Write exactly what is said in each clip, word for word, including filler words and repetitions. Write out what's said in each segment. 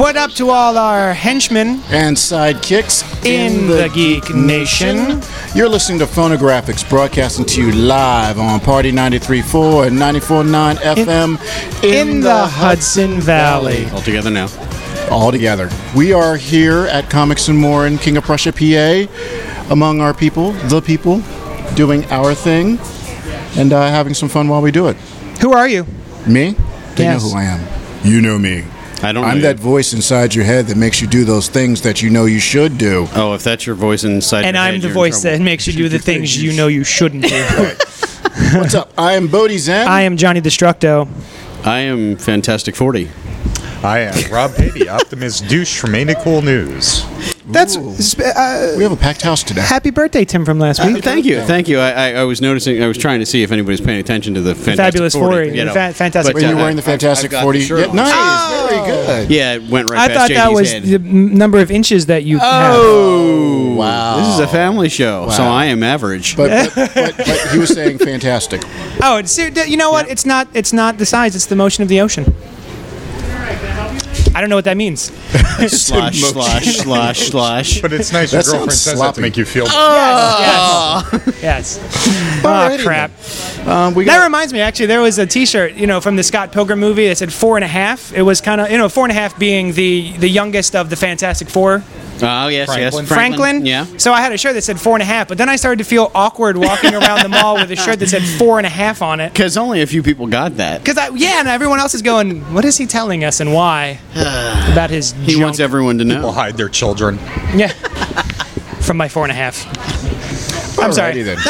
What up to all our henchmen and sidekicks in, in the, the Geek Nation? Nation? You're listening to Phonographics, broadcasting to you live on Party ninety-three point four and ninety-four point nine F M in, in, in the, the Hudson, Hudson Valley. All together now. All together. We are here at Comics and More in King of Prussia, P A, among our people, the people, doing our thing, and uh, having some fun while we do it. Who are you? Me? They yes. know who I am. You know me. I don't know. I'm that you. voice inside your head that makes you do those things that you know you should do. Oh, if that's your voice inside and your I'm head, the voice that makes you do the things you know you shouldn't do. What's up? I am Bodie Zen. I am Johnny Destructo. I am Fantastic forty. I am Rob Patey, Optimus Douche from Ain't It Cool News. That's uh, we have a packed house today. Happy birthday, Tim, from last week. Uh, thank you, thank you. I, I, I was noticing. I was trying to see if anybody's paying attention to the Fantastic Fabulous forty. You know. Fa- fantastic. But, uh, you're wearing the Fantastic I've, I've forty. Yeah, nice, oh. very good. Yeah, it went right I past thought J D's that was head. the m- number of inches that you. Oh, have. Wow! This is a family show, wow. so I am average. But, but, but, but he was saying fantastic. Oh, it's, you know what? Yeah. It's not. It's not the size. It's the motion of the ocean. I don't know what that means. slash, slash, slash, slash. But it's nice that your girlfriend says that to make you feel... Oh. Yes, yes. yes. Oh, crap. Um, we that reminds me, actually, there was a T-shirt, you know, from the Scott Pilgrim movie that said four and a half. It was kind of, you know, four and a half being the, the youngest of the Fantastic Four. Oh, yes, Franklin. yes. Franklin. Franklin. Yeah. So I had a shirt that said four and a half, but then I started to feel awkward walking around the mall with a shirt that said four and a half on it. Because only a few people got that. Because, yeah, and everyone else is going, what is he telling us and why about his He junk. wants everyone to know. People hide their children. Yeah. From my four and a half. I'm sorry. Then.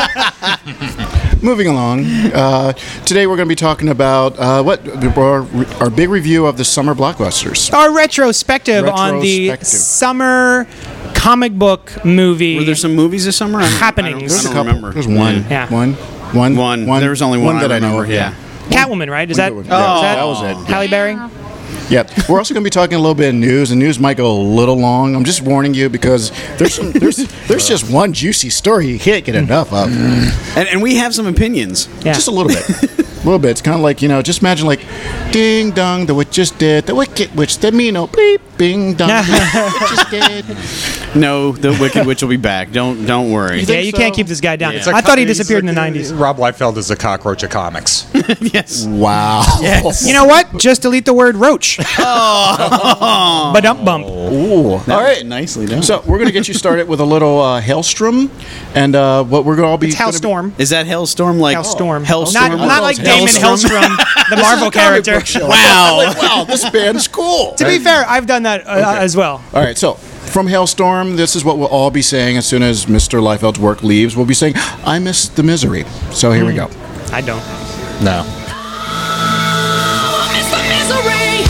Moving along, uh, today we're going to be talking about uh, what our, our big review of the summer blockbusters. Our retrospective, retrospective. on the summer comic book movie. Were there some movies this summer? Happenings. I don't, I don't remember. There's one. Yeah. One. One. One. One. There was only one, one that I, I know of. Yeah. Catwoman, right? Is that? Oh, is that, that was it. Halle Berry. Yep. We're also going to be talking a little bit of news, and news might go a little long. I'm just warning you because there's some, there's there's just one juicy story you can't get enough of. And, and we have some opinions. Yeah. Just a little bit. A little bit. It's kind of like, you know, just imagine like, ding dong, the witch is dead, the wicked witch, the Mino, bleep, bing dong, the witch is dead. No, the Wicked Witch will be back. Don't don't worry. You yeah, you so? can't keep this guy down. Yeah. I thought he disappeared like, in the nineties. Rob Liefeld is the cockroach of comics. Yes. Wow. Yes. You know what? Just delete the word roach. Oh. Ba-dump bump. Ooh. All right. Nicely done. So we're going to get you started with a little uh, Hellstrom, and uh, what we're going to all be... It's Hellstorm. Is that Hellstorm like... Hellstorm. Hellstorm? Not, not like Damon Hellstrom, the Marvel character. Wow. Like, wow, this band's cool. To be fair, I've done that uh, okay. as well. All right, so... From Hellstorm, this is what we'll all be saying as soon as Mister Liefeld's work leaves. We'll be saying, I miss the misery. So here mm. we go. I don't. No. I miss the misery.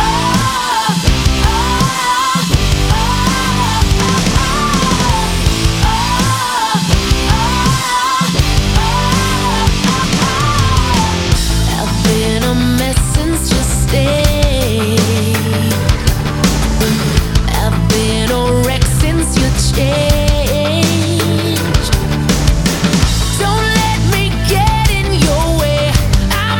I've been a mess since yesterday. Change. Don't let me get in your way. I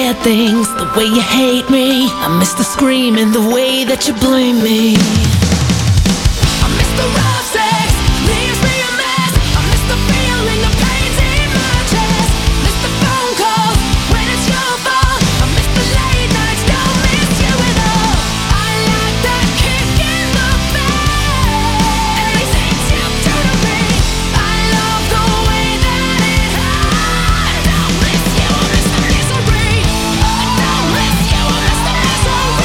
bad things, the way you hate me. I miss the screaming, the way that you blame me. I miss the rough sex, leaves me a mess. I miss the feeling, the pain's in my chest. Miss the phone calls when it's your fault. I miss the late nights, don't miss you at all. I like that kick in the face, and these things you do to me. I love the way that it hurts. I don't miss you, I miss the misery. I don't miss you, I miss the misery.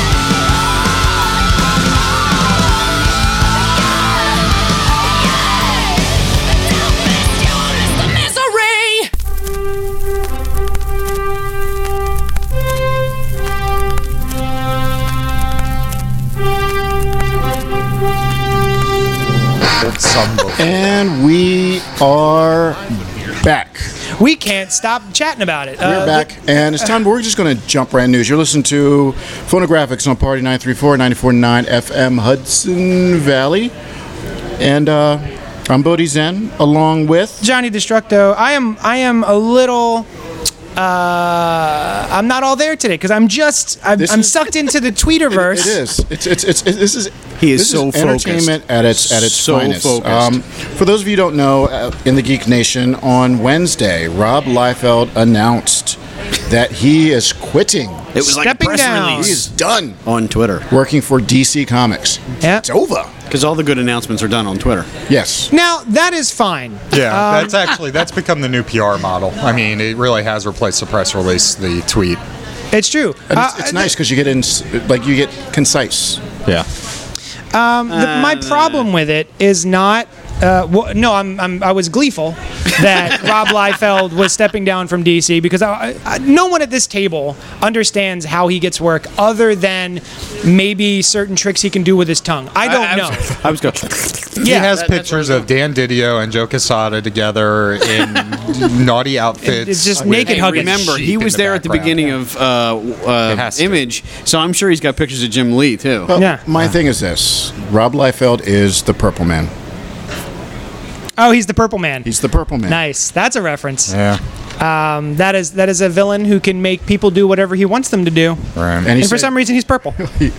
And we are back. We can't stop chatting about it. We're Uh, back, and it's time. We're just going to jump right in news. You're listening to Phonographics on Party nine three four, ninety-four point nine F M Hudson Valley. And uh, I'm Bodhi Zen, along with... Johnny Destructo. I am. I am a little. Uh, I'm not all there today because I'm just. I'm, This I'm is- sucked into the Tweeterverse. It is. It's, it's, it's, it's, this is... He is this so is entertainment focused. at its at its So finest. focused. Um, for those of you who don't know, uh, in the Geek Nation on Wednesday, Rob Liefeld announced that he is quitting. It was like a Stepping press down. He is release done on Twitter working for D C Comics. Yeah. It's over. because all the good announcements are done on Twitter. Yes. Now that is fine. Yeah, Um, that's actually that's become the new P R model. I mean, it really has replaced the press release, the tweet. It's true. And it's, Uh, it's nice because you get in, like you get concise. Yeah. The- my problem with it is not. Uh, well, no, I'm, I'm. I was gleeful that Rob Liefeld was stepping down from D C because I, I, no one at this table understands how he gets work other than maybe certain tricks he can do with his tongue. I don't I, know. was, I was going. He Yeah, has that- that's pictures of Dan Didio and Joe Quesada together in naughty outfits. It's just with naked Hey, hugging. remember, sheep he in was the there at the background. beginning of uh, It has uh, to. Image, so I'm sure he's got pictures of Jim Lee too. Well, Yeah. my thing is this: Rob Liefeld is the Purple Man. Oh, he's the Purple Man. He's the Purple Man. Nice. That's a reference. Yeah. Um, that is that is a villain who can make people do whatever he wants them to do. Right. And, he And for said- some reason, he's purple.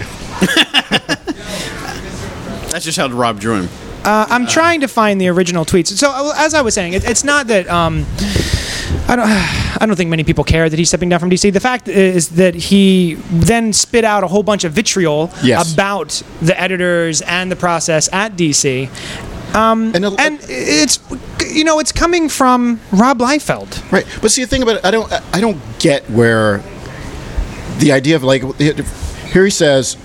That's just how Rob drew him. I'm trying to find the original tweets. So uh, as I was saying, it, it's not that um, I don't. I don't think many people care that he's stepping down from D C. The fact is that he then spit out a whole bunch of vitriol Yes. about the editors and the process at D C. and, a- And it's you know it's coming from Rob Liefeld. right, but see the thing about it, I don't, I don't get where the idea of like here he says,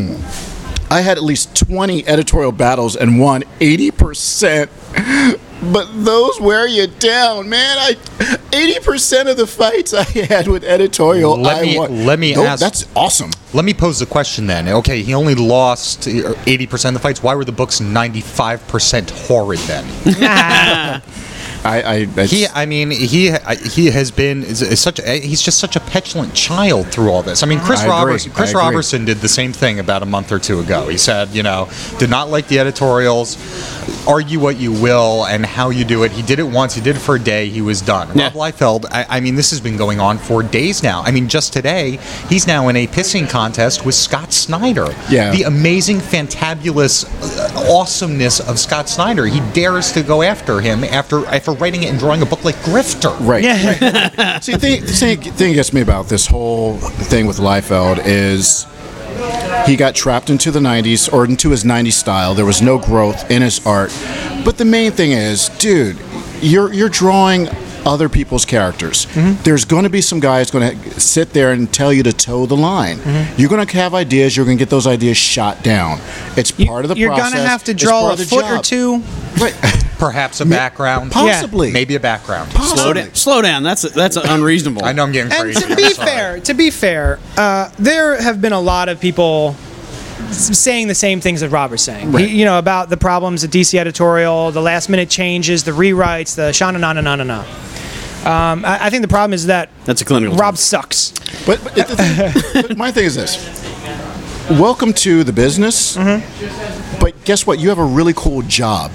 I had at least twenty editorial battles and won eighty percent. But those wear you down, man. I eighty percent of the fights I had with editorial, Let I me- won. let me Tho- ask- That's awesome. Let me pose the question then. Okay, he only lost eighty percent of the fights. Why were the books ninety-five percent horrid then? I, I that's, He, I mean, he he has been is, is such. A, he's just such a petulant child through all this. I mean, Chris I agree. Robertson. Chris I agree. Robertson did the same thing about a month or two ago. He said, you know, did not like the editorials. Argue what you will and how you do it. He did it once. He did it for a day. He was done. Yeah. Rob Liefeld. I, I mean, this has been going on for days now. I mean, just today, he's now in a pissing contest with Scott Snyder. Yeah. The amazing, fantabulous uh, awesomeness of Scott Snyder. He dares to go after him after after writing it and drawing a book like Grifter. right. Yeah. See, the thing, the thing, thing gets me about this whole thing with Liefeld is he got trapped into the nineties or into his nineties style. There was no growth in his art. But the main thing is, dude, you're you're drawing other people's characters. Mm-hmm. There's going to be some guys going to sit there and tell you to toe the line. Mm-hmm. You're going to have ideas. You're going to get those ideas shot down. It's part of the You're process. gonna have to It's draw part a of the foot or job. two. Right. Perhaps a background. Possibly. Maybe a background. Slow Possibly. down. Slow down. That's that's unreasonable. I know I'm getting And crazy. to I'm be sorry. fair, to be fair, uh, there have been a lot of people s- saying the same things that Rob was saying. Right. He- you know, about the problems at D C editorial, the last minute changes, the rewrites, the shana na na na na na. Um, I, I think the problem is that That's a clinical. Rob sucks. But, but, it- the thing, but my thing is this. Welcome to the business. Mm-hmm. But guess what? You have a really cool job. Yeah.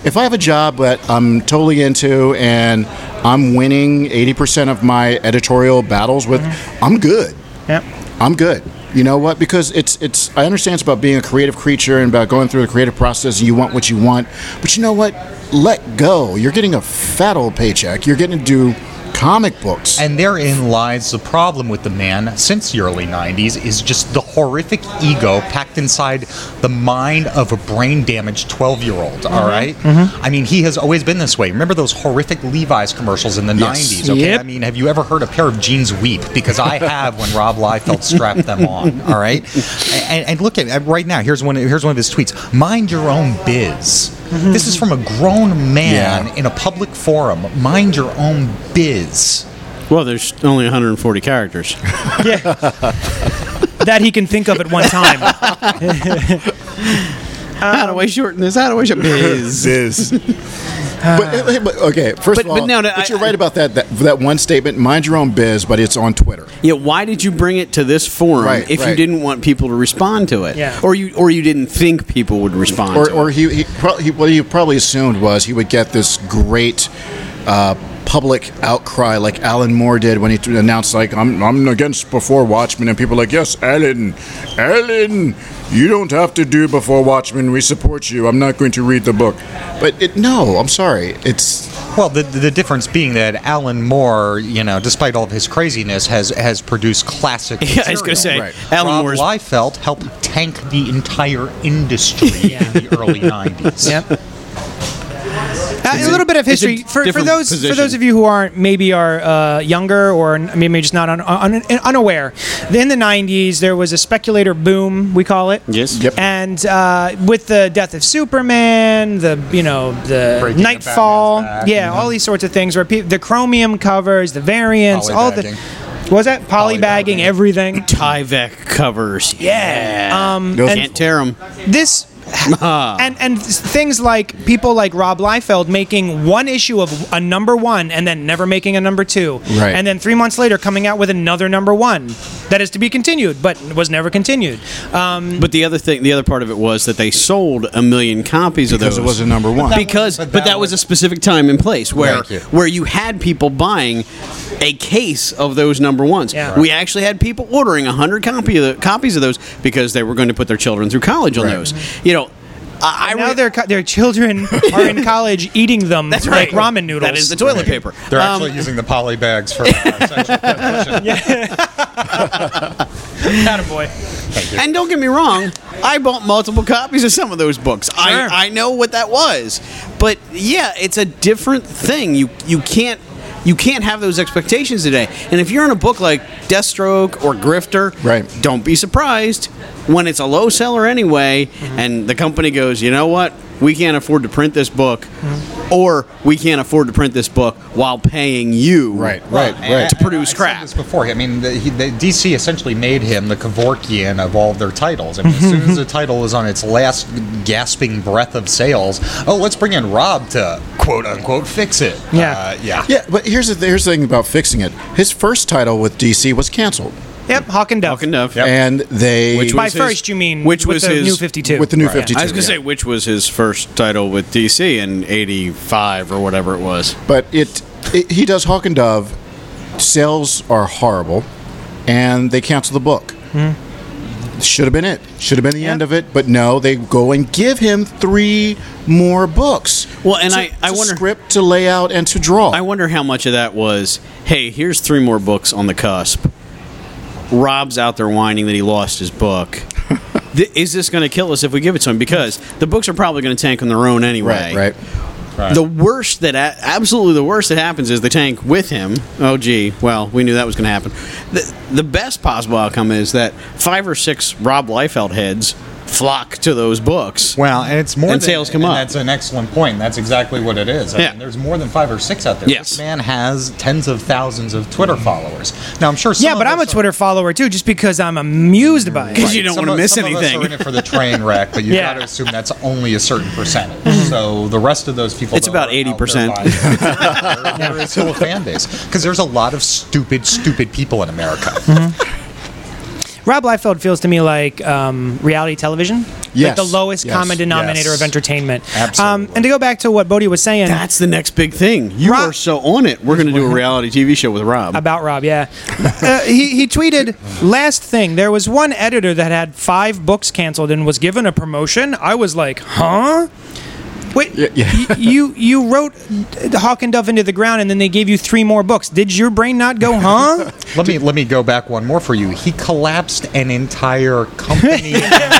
if I have a job that I'm totally into and I'm winning eighty percent of my editorial battles with, mm-hmm. I'm good. Yep. I'm good. You know what? Because it's it's. I understand it's about being a creative creature and about going through the creative process. And you want what you want, but you know what? Let go. You're getting a fat old paycheck. You're getting to do comic books. And therein lies the problem with the man since the early nineties is just the horrific ego packed inside the mind of a brain-damaged twelve-year-old, mm-hmm. all right? Mm-hmm. I mean, he has always been this way. Remember those horrific Levi's commercials in the yes. nineties, okay? Yep. I mean, have you ever heard a pair of jeans weep? Because I have when Rob Liefeld strapped them on, all right? And, and look at right now, here's one, here's one of his tweets. Mind your own biz. Mm-hmm. This is from a grown man yeah. in a public forum. Mind your own biz. Well, there's only one hundred forty characters. Yeah. That he can think of at one time. How do I shorten this? How do I shorten this? Biz. But, but okay, first But- of all, but no, no, but I- you're right about that, that that one statement. Mind your own biz, but it's on Twitter. Yeah, why did you bring it to this forum Right, if you right. didn't want people to respond to it? Yeah. Or you or you didn't think people would respond Or, to or it? he, he, pro- he what he probably assumed was he would get this great uh, public outcry like Alan Moore did when he t- announced like I'm I'm against Before Watchmen, and people are like, yes, Alan, Alan, you don't have to do Before Watchmen. We support you. I'm not going to read the book. But it, no, I'm sorry. It's Well, the the difference being that Alan Moore, you know, despite all of his craziness, has has produced classic. Yeah, I was going to say, Right. Alan Rob Moore's... Liefeld helped tank the entire industry in the early nineties. Yep. Uh, a little bit of it's a history for, for different those for position. those of you who aren't maybe are uh, younger or maybe just not un, un, unaware. In the nineties, there was a speculator boom, we call it. Yes. Yep. And uh, with the death of Superman, the you know the Breaking of Nightfall, Batman's back. yeah, all these sorts of things where pe- the chromium covers, the variants, all the Polybagging. what was that polybagging, Polybagging. everything. Tyvek covers. Yeah. Um, Those- and Can't tear them. this and and things like people like Rob Liefeld making one issue of a number one and then never making a number two, Right. and then three months later coming out with another number one that is to be continued but was never continued. Um, But the other thing, the other part of it was that they sold a million copies of because those. it was a number one. because But but that that was was- a specific time and place where Thank you. where you had people buying a case of those number ones. Yeah. We actually had people ordering a hundred copy of the, copies of those because they were going to put their children through college on Right. those. You know, I, I now re- their co- their children are in college eating them that's like right. ramen noodles. That is the toilet paper. They're Um, actually using the poly bags for uh, sexual transmission. Attaboy. And don't get me wrong, I bought multiple copies of some of those books. Sure. I, I know what that was. But yeah, it's a different thing. You you can't you can't have those expectations today. And if you're in a book like Deathstroke or Grifter, Right. don't be surprised when it's a low seller anyway and the company goes, "You know what? We can't afford to print this book." Or we can't afford to print this book while paying you Right, right, And- right. to produce and I crap. said this before. I mean, the, he, the D C essentially made him the Kevorkian of all of their titles. I mean, as soon as the title is on its last gasping breath of sales, oh, let's bring in Rob to quote unquote fix it. Yeah. uh, yeah. Yeah, but here's the here's the thing about fixing it. His first title with D C was canceled, Yep, Hawk and Dove. Hawk and Dove. Yep. and they Which By was his- first, you mean which with was the his- new fifty-two. with the new Right. fifty-two. I was going to yeah. say which was his first title with D C in eighty-five or whatever it was. But it, it he does Hawk and Dove. Sales are horrible, and they cancel the book. Should have been it. Should have been the Yeah. end of it. But no, they go and give him three more books. Well, and To- I- I to wonder- script to lay out and to draw. I wonder how much of that was, hey, here's three more books on the cusp. Rob's out there whining that he lost his book. Th- Is this going to kill us if we give it to him? Because the books are probably going to tank on their own anyway. right, right. The worst that, a- absolutely the worst that happens is they tank with him. Oh, gee, well, we knew that was going to happen. The, the best possible outcome is that five or six Rob Liefeld heads flock to those books. Well, and it's more And than, sales come and up. That's an excellent point. That's exactly what it is. I Yeah. mean, there's more than five or six out there. Yes. This man has tens of thousands of Twitter followers. Now, I'm sure. Some Yeah, of but I'm a us are- Twitter follower too, just because I'm amused by it. 'Cause you don't Some wanna of- miss some anything. Of us are in it for the train wreck, but you Yeah. got to assume that's only a certain percentage. So the rest of those people, It's that about are out there eighty percent. buying it, there- there is still a fan base because there's a lot of stupid, stupid people in America. Rob Liefeld feels to me like um, reality television. Yes. Like the lowest Yes. common denominator Yes. of entertainment. Absolutely. Um, and to go back to what Bodie was saying That's the next big thing. You Rob- are so on it. We're going to do a reality T V show with Rob. about Rob, yeah. uh, he, he tweeted, last thing, there was one editor that had five books canceled and was given a promotion. I was like, huh? Wait, Yeah, yeah. y- you you wrote Hawk and Dove Into the Ground, and then they gave you three more books. Did your brain not go, huh? Let me let me go back one more for you. He collapsed an entire company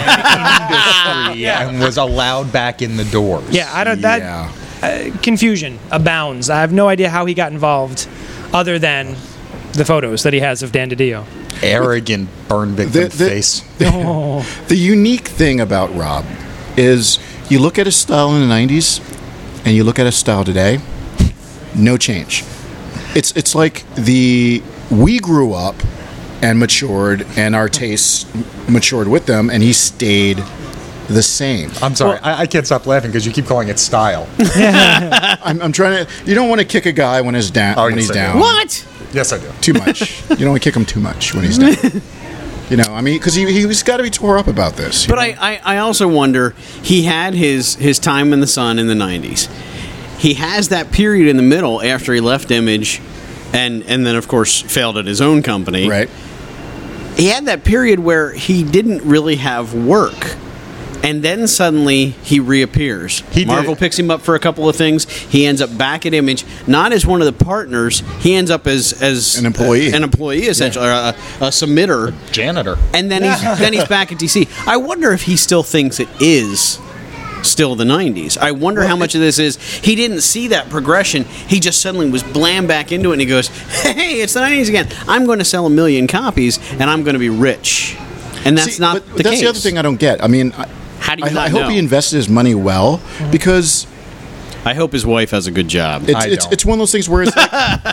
and industry and was allowed back in the doors. Yeah, I don't. That Yeah. uh, confusion abounds. I have no idea how he got involved, other than the photos that he has of Dan DiDio. Arrogant burn victim The- the- face. The unique thing about Rob is you look at his style in the nineties and you look at his style today, no change. It's it's like the we grew up and matured and our tastes matured with them and he stayed the same. I'm sorry, I, I can't stop laughing because you keep calling it style. I'm, I'm trying to you don't want to kick a guy when he's down Oh, when yes, he's I do. down. What? Yes, I do. Too much. You don't want to kick him too much when he's down. You know, I mean, because he, he's got to be tore up about this. you But know? I, I, I also wonder, he had his, his time in the sun in the nineties. He has that period in the middle after he left Image and, and then, of course, failed at his own company. Right. He had that period where he didn't really have work. And then suddenly he reappears. He did. Marvel picks him up for a couple of things. He ends up back at Image, not as one of the partners. He ends up as as An employee. an employee essentially, or a, a submitter. Janitor. And then he's then he's back at D C. I wonder if he still thinks it is still the nineties. I wonder how much of this is he didn't see that progression. He just suddenly was blam back into it, and he goes, "Hey, it's the nineties again. I'm going to sell a million copies, and I'm going to be rich." And that's See, not but the that's case. the other thing I don't get. I mean, I, How do you I, not I hope know? he invested his money well because I hope his wife has a good job. it's I it's, don't. it's one of those things where it's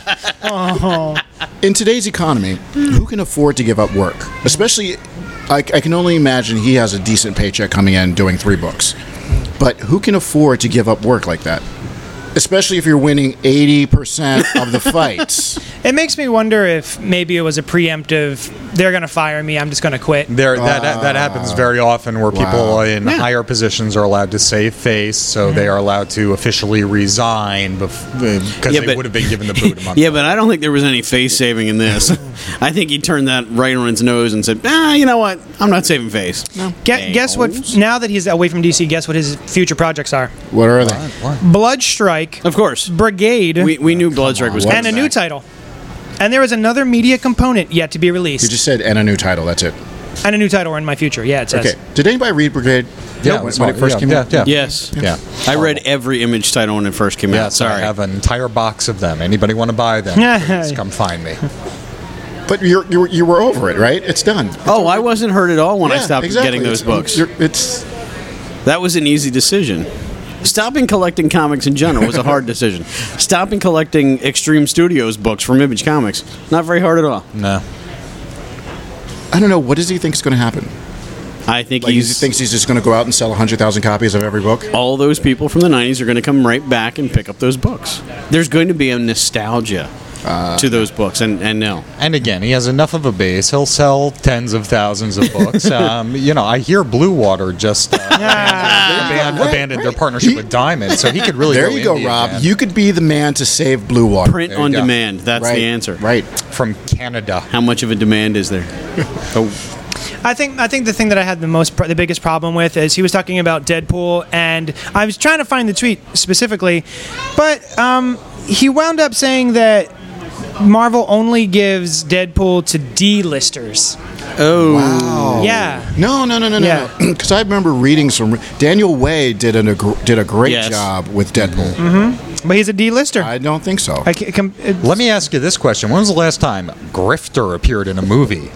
like, in today's economy, who can afford to give up work? Especially, I, I can only imagine he has a decent paycheck coming in doing three books, but who can afford to give up work like that? Especially if you're winning eighty percent of the fights. It makes me wonder if maybe it was a preemptive, they're going to fire me, I'm just going to quit. There, that, that that happens very often where people Wow. in higher positions are allowed to save face, so they are allowed to officially resign because Yeah, they but- would have been given the boot a month Yeah, ago. but I don't think there was any face saving in this. I think he turned that right on its nose and said, "Ah, you know what? I'm not saving face." No. Gue- guess what, now that he's away from D C, guess what his future projects are? What are they? Bloodstrike, Of course, Brigade, we, we knew Bloodstrike was on, and a coming new back. title. And there was another media component yet to be released. You just said and a new title. That's it. and a new title in my future. Yeah, it says. Okay. Did anybody read Brigade? Yeah, when, it's when it fine. first Yeah, came yeah, out. yeah. Yes. Yeah. I read every Image title when it first came out. Yes, Sorry. I have an entire box of them. Anybody want to buy them? Please come find me. But you're, you were you were over it, right? It's done. Oh, I wasn't hurt at all when I Yeah, stopped exactly. getting those It's- books. you're- It's That was an easy decision. Stopping collecting comics in general was a hard decision. Stopping collecting Extreme Studios books from Image Comics, not very hard at all. No. I don't know. What does he think is going to happen? I think Like he he's thinks he's just going to go out and sell one hundred thousand copies of every book? all those people from the nineties are going to come right back and pick up those books. There's going to be a nostalgia to those books, and, and no. And again, he has enough of a base. He'll sell tens of thousands of books. um, you know, I hear Blue Water just uh, abandoned, Right, abandoned their right. partnership He- with Diamond, so he could really There go you go, indie Rob. again. You could be the man to save Blue Water. Print There you on go. demand. That's right. the answer. Right. From Canada. How much of a demand is there? Oh, I think I think the thing that I had the most the biggest problem with is he was talking about Deadpool, and I was trying to find the tweet specifically, but um, he wound up saying that Marvel only gives Deadpool to D-listers. oh. Wow. Yeah. No, no, no, no, Yeah. no. Because I remember reading some. Daniel Way did an, a gr- did a great Yes. job with Deadpool. Mm-hmm. But he's a D-lister. I don't think so. I ca- com- it- Let me ask you this question. When was the last time Grifter appeared in a movie?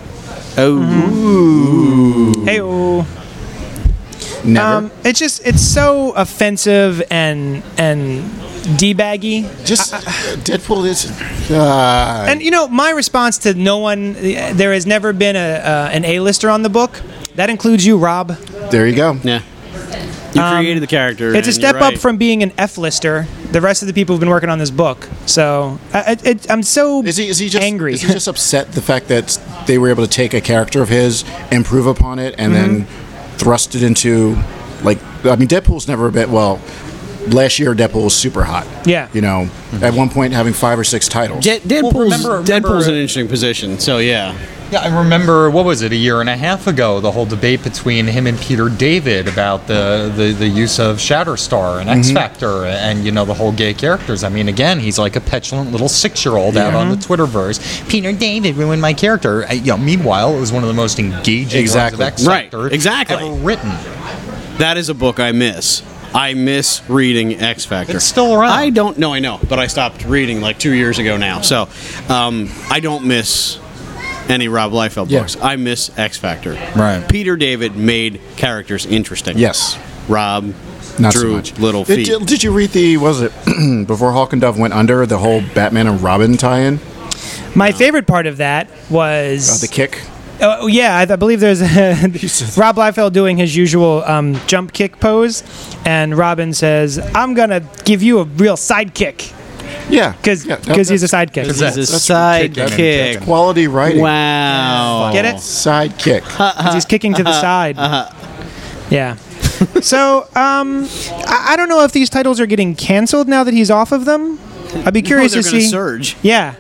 Oh. hey, oh. Never. Um, it's just it's so offensive and and debaggy. just Deadpool is. Uh, And you know, my response to no one, there has never been a uh, an A-lister on the book. That includes you, Rob. there you go. Yeah. You created the character. It's a and step you're up right. from being an F-lister. The rest of the people have been working on this book. So I, it, it, I'm so Is he is he just angry. Is he just upset the fact that they were able to take a character of his, improve upon it, and Mm-hmm. then thrust it into like I mean, Deadpool's never a bit well. Last year, Deadpool was super hot. Yeah. You know, at one point having five or six titles. De- Deadpool's, Well, remember- remember- Deadpool's an interesting position. So yeah, Yeah, I remember, what was it, a year and a half ago, the whole debate between him and Peter David about the, the, the use of Shatterstar and X Factor and, you know, the whole gay characters. I mean, again, he's like a petulant little six-year-old out on the Twitterverse. Peter David ruined my character. I, you know, meanwhile, it was one of the most engaging Exactly. runs of X Right, Factor exactly. ever written. that is a book I miss. I miss reading X Factor. It's still around. I don't know. I know, but I stopped reading like two years ago now. So um, I don't miss any Rob Liefeld Yeah. books. I miss X Factor. Right. Peter David made characters interesting. Yes. Rob Not so drew much. little Did, feet. did, did you read the, what was it, before Hawk and Dove went under, the whole Batman and Robin tie-in? My favorite part of that was Uh, the kick? Oh yeah, I, I believe there's a, said- Rob Liefeld doing his usual um, jump kick pose, and Robin says, "I'm gonna give you a real sidekick Yeah. because Yeah, that- he's a that's- sidekick." He's a that's- that's sidekick. that's quality writing. Wow. Get it? Sidekick. 'Cause he's kicking to the side. Yeah. So um, I, I don't know if these titles are getting canceled now that he's off of them. I'd be curious they're to gonna see. surge. Yeah.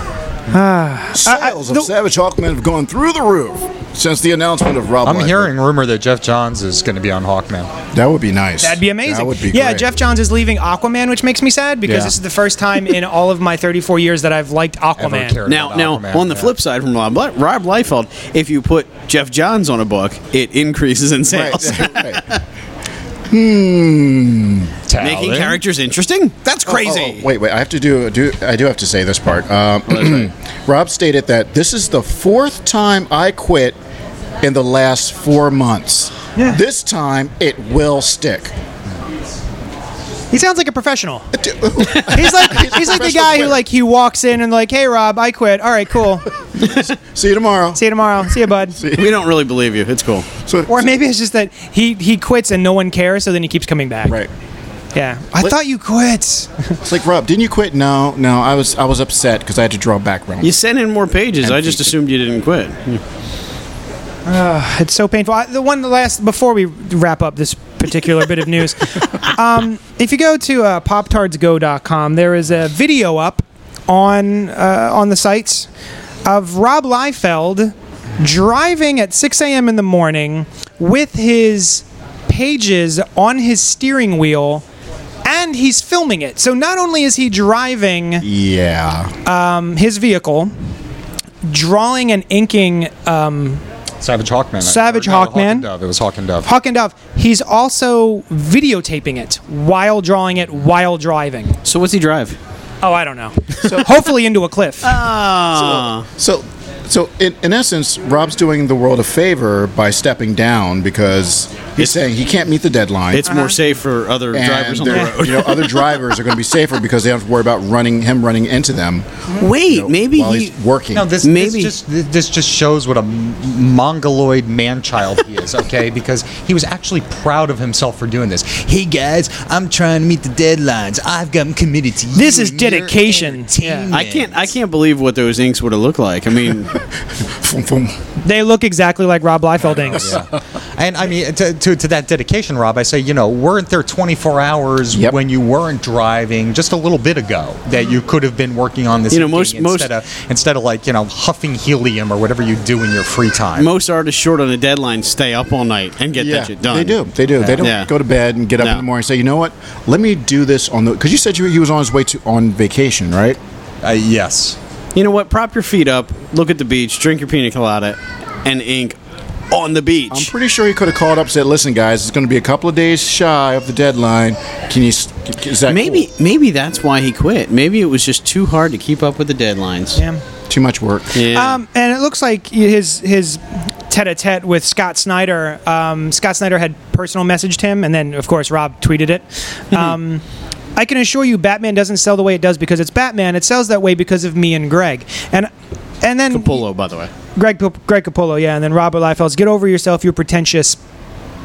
Sales the- of Savage Hawkman have gone through the roof since the announcement of Rob I'm Liefeld. hearing rumor that Jeff Johns is going to be on Hawkman. That would be nice. That'd be amazing. That would be yeah, great. Jeff Johns is leaving Aquaman, which makes me sad because Yeah. this is the first time in all of my thirty-four years that I've liked Ever Aquaman. cared Now, about now Aquaman, on the yeah. flip side from Rob, Rob Liefeld, if you put Jeff Johns on a book, it increases in sales. Right. right. Hmm. Making Talent. characters interesting? That's crazy. Oh, oh, wait, wait. I have to do, do. I do have to say this part. Um, Rob stated that this is the fourth time I quit in the last four months. Yeah. This time it will stick. He sounds like a professional. He's like he's like the guy who like he walks in and like, hey Rob, I quit. All right, cool. See you tomorrow. See you tomorrow. See you, bud. We don't really believe you. It's cool. So, Or maybe it's just that he he quits and no one cares, so then he keeps coming back. right. Yeah. I Let- thought you quit. It's like, Rob, didn't you quit? No, no. I was I was upset because I had to draw background. You sent in more pages. And I just features. assumed you didn't quit. It's so painful. I, the one the last before we wrap up this particular bit of news, um, if you go to uh, pop tards go dot com, there is a video up on uh, on the sites of Rob Liefeld driving at six a.m. in the morning with his pages on his steering wheel, and he's filming it. So not only is he driving Yeah. um, his vehicle, drawing and inking um, Savage Hawkman. Savage Or no, Hawkman. Hawk and Dove. It was Hawk and Dove. Hawk and Dove, he's also videotaping it while drawing it while driving. So what's he drive? Oh, I don't know. So hopefully into a cliff. Ah. So, so in, in essence, Rob's doing the world a favor by stepping down because he's saying he can't meet the deadline. It's more safe for other and drivers on the they're- road. You know, other drivers are going to be safer because they don't have to worry about running him running into them. Wait, you know, maybe while he. he's working. No, this, Maybe- this just this just shows what a m- mongoloid man-child he is. Okay, because he was actually proud of himself for doing this. Hey guys, I'm trying to meet the deadlines. I've got committed to you. This is and your dedication. entertainment." I can't. I can't believe what those inks would have looked like. I mean, Boom, boom. They look exactly like Rob Liefeld inks. And I mean, to, to, to that dedication, Rob, I say, you know, weren't there twenty-four hours Yep. when you weren't driving just a little bit ago that you could have been working on this? You know, inking most- instead of instead of like you know huffing helium or whatever you do in your free time. most artists short on a deadline stay up all night and get Yeah, that shit done. they do. They do. They don't Yeah. go to bed and get up No. in the morning and say, you know what? Let me do this on the. Because you said you, he was on his way to on vacation, right? Uh, yes. You know what? Prop your feet up, look at the beach, drink your pina colada, and ink on the I'm beach. pretty sure he could have called up and said, "Listen, guys, it's going to be a couple of days shy of the deadline. Can you? s- Is that Maybe, cool?" maybe that's why he quit. Maybe it was just too hard to keep up with the deadlines. Yeah. Too much work? Yeah. Um, and it looks like his his tete-a-tete with Scott Snyder. Um, Scott Snyder had personal messaged him, and then of course Rob tweeted it. Um, I can assure you, Batman doesn't sell the way it does because it's Batman. It sells that way because of me and Greg. And and then Capullo, by the way. Greg Greg Capullo, yeah, and then Robert Liefeld's, get over yourself, you're pretentious.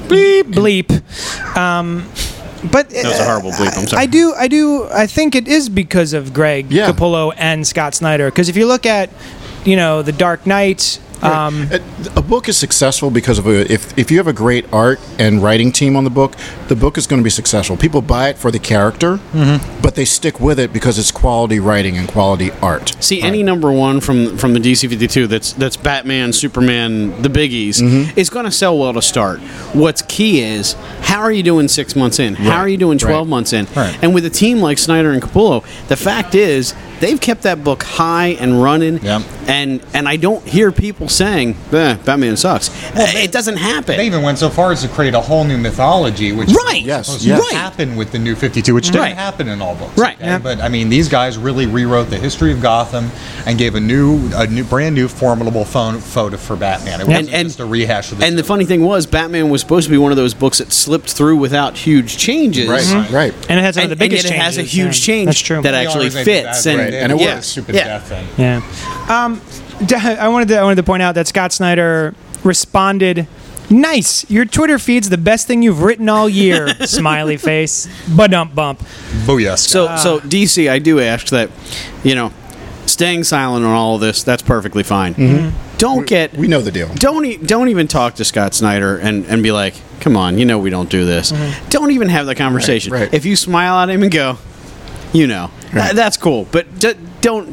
bleep, bleep. Um, but That was a horrible bleep. I'm sorry. I do, I do, I think it is because of Greg Yeah. Capullo and Scott Snyder. Because if you look at, you know, The Dark Knight. Um, A, a book is successful because of a, if if you have a great art and writing team on the book, the book is going to be successful. People buy it for the character, Mm-hmm. but they stick with it because it's quality writing and quality art. See, any number one from from the D C fifty-two that's that's Batman, Superman, the biggies Mm-hmm. is going to sell well to start. What's key is how are you doing six months in? How Right. are you doing twelve Right. months in? Right. And with a team like Snyder and Capullo, the fact is they've kept that book high and running. Yep. And and I don't hear people saying, eh, Batman sucks. Uh, it doesn't happen. They even went so far as to create a whole new mythology, which Right. was Yes, supposed yes. to happen with the New fifty-two, which didn't Right. happen in all books. Right. okay? Yeah. But I mean, these guys really rewrote the history of Gotham and gave a new, a new, brand new, formidable phone, photo for Batman. It wasn't and- just a rehash of the. And the two. funny thing was, Batman was supposed to be one of those books that slipped through without huge changes. Right, Mm-hmm. right. and it has some And, of the and biggest yet it has a changes, huge yeah. change That's true. that They actually always made the fits. bad And, right. and it yeah, works. Stupid yeah. death thing. Yeah. Um, d- I wanted to I wanted to point out that Scott Snyder responded, "Nice. Your Twitter feed's the best thing you've written all year." Smiley face. Ba-dump bump. Booyah. So, so D C, I do ask that, you know, staying silent on all of this, that's perfectly fine. Mm-hmm. Don't get, We know the deal. don't e- don't even talk to Scott Snyder and, and be like, come on, you know we don't do this. Mm-hmm. Don't even have the conversation. Right, right. If you smile at him and go, you know, Right. "Th- that's cool. But d- don't,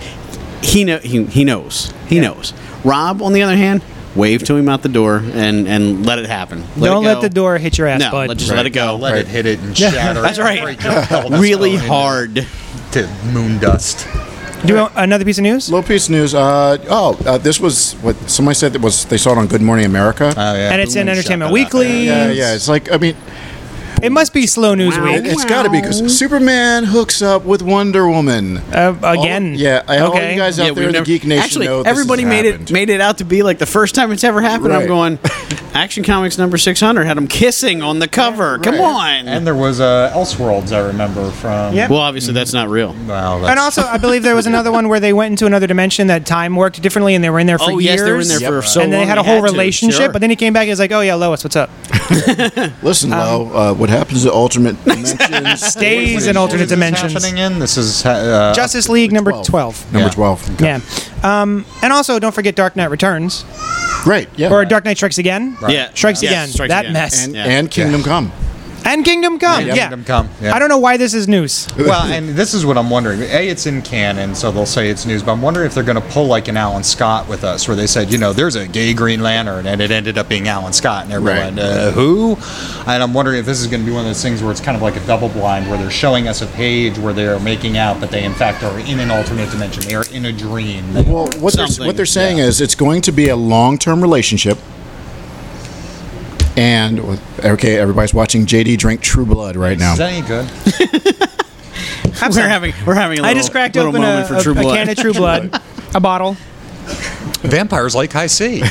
he, know, he, he knows. He knows. Rob, on the other hand, wave to him out the door and, and let it happen. Let Don't it let go. the door hit your ass, No, bud. let, just Right. let it go. let Right. it hit it and shatter. That's it, right. break your pelvis Really bone into- hard. to moon dust. Do you want another piece of news? Little piece of news. Uh, oh, uh, this was what somebody said that was they saw it on Good Morning America. Oh yeah. And it's in Boom, Entertainment shut that up. Weekly. yeah, yeah. It's like I mean, It must be slow news Wow. week. it's got to be because Superman hooks up with Wonder Woman. Uh, again. All, yeah, I- all Okay. you guys out Yeah, there we've in the never- Geek Nation Actually, know this everybody has made happened. it made it out to be like the first time it's ever happened. I'm Right. going, Action Comics number six hundred had them kissing on the cover. Come right. on. And there was uh, Elseworlds, I remember from. Yep. well, obviously that's not real. Well, that's, And also, I believe there was another one where they went into another dimension that time worked differently, and they were in there for Oh years. yes, they were in there for so and long. they had a they whole to, relationship, sure. but then he came back and was like, "Oh yeah, Lois, what's up?" Listen, Lo, uh, what happens in alternate dimensions Stays in What alternate is this dimensions. happening in? This is uh, Justice League number twelve. twelve. Number Yeah. twelve. Yeah. Um, and also, don't forget Dark Knight Returns Right. Yeah. or Dark Knight Strikes Again. Yeah, Strikes Yes, Again. Strikes that Again. mess. and, Yeah. and Kingdom Come. And Kingdom Come. Yeah. Yeah. Kingdom Come, yeah. I don't know why this is news. Well, and this is what I'm wondering. A, it's in canon, so they'll say it's news. But I'm wondering if they're going to pull like an Alan Scott with us, where they said, you know, there's a gay Green Lantern, and it ended up being Alan Scott, and everyone, Right. uh, who? And I'm wondering if this is going to be one of those things where it's kind of like a double blind, where they're showing us a page where they are making out, but they in fact are in an alternate dimension. They are in a dream. They Well, what they're, Something, what they're saying yeah. is it's going to be a long-term relationship. And okay, everybody's watching J D drink True Blood right now. Is that any good? we're having we're having a little, I just cracked little open a, moment for a, True a Blood. can of True Blood, a bottle. Vampires like I see.